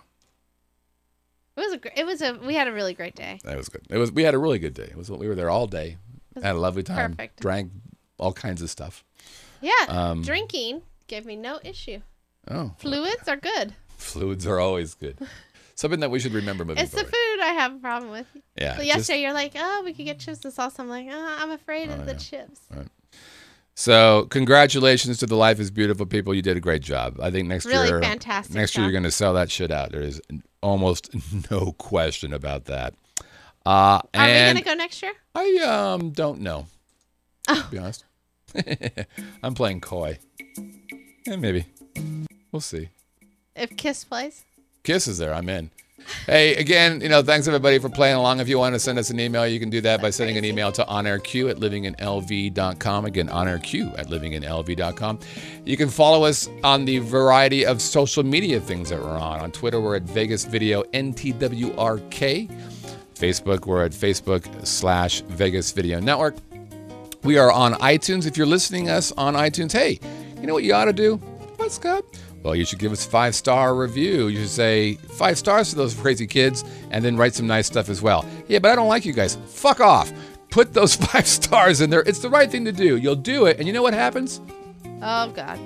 We had a really great day. That was good. We had a really good day. We were there all day. Had a lovely time. Perfect. Drank all kinds of stuff. Yeah, drinking gave me no issue. Oh, Fluids are good. fluids are always good. Something that we should remember moving It's forward. the food I have a problem with. Yeah. So yesterday you're like, oh, we could get chips and salsa. I'm like, I'm afraid of the chips. Right. So congratulations to the Life is Beautiful people. You did a great job. I think next Really year, fantastic Next year job. you're going to sell that shit out. There is almost no question about that. Are we gonna go next year? I don't know. Oh. To be honest, I'm playing coy. Maybe we'll see. If Kiss plays. Kiss is there. I'm in. Hey, again, thanks everybody for playing along. If you want to send us an email, you can do that by sending an email to onairq@livinginlv.com. Again, onairq@livinginlv.com. You can follow us on the variety of social media things that we're on. On Twitter, we're at Vegas Video NTWRK. Facebook, we're at Facebook/Vegas Video Network. We are on iTunes. If you're listening us on iTunes, hey, you know what you ought to do? What, Scott? Well, you should give us a 5-star review. You should say 5 stars to those crazy kids and then write some nice stuff as well. Yeah, but I don't like you guys. Fuck off. Put those 5 stars in there. It's the right thing to do. You'll do it. And you know what happens? Oh, God.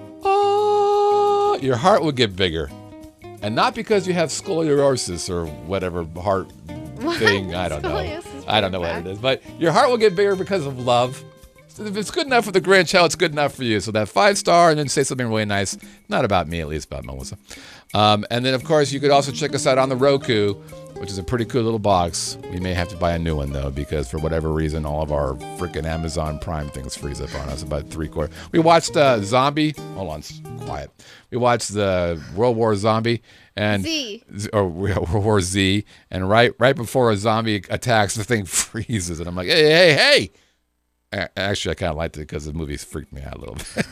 Oh, your heart will get bigger. And not because you have scoliosis or whatever heart thing. I don't know. Scoliosis I don't know pretty what bad. it is. But your heart will get bigger because of love. So if it's good enough for the Grinch, hell, it's good enough for you. So that 5-star and then say something really nice. Not about me, at least about Melissa. And then, of course, you could also check us out on the Roku, which is a pretty cool little box. We may have to buy a new one, though, because for whatever reason, all of our freaking Amazon Prime things freeze up on us about 3/4. We watched Zombie. Hold on, quiet. We watched the World War Zombie. And or World War Z. And right before a zombie attacks, the thing freezes. And I'm like, hey. Actually, I kind of liked it because the movies freaked me out a little bit.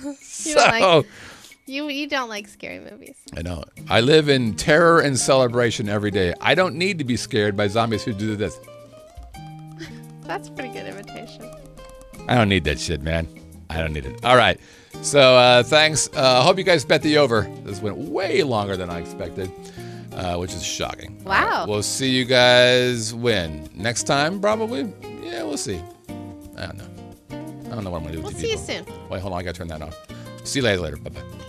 You don't like scary movies. I know. I live in terror and celebration every day. I don't need to be scared by zombies who do this. That's a pretty good imitation. I don't need that shit, man. I don't need it. All right. So thanks. Hope you guys bet the over. This went way longer than I expected, which is shocking. Wow. All right, we'll see you guys when? Next time, probably? Yeah, we'll see. I don't know what I'm going to do with We'll you see you people. soon. Wait, hold on. I got to turn that off. See you later. Bye-bye.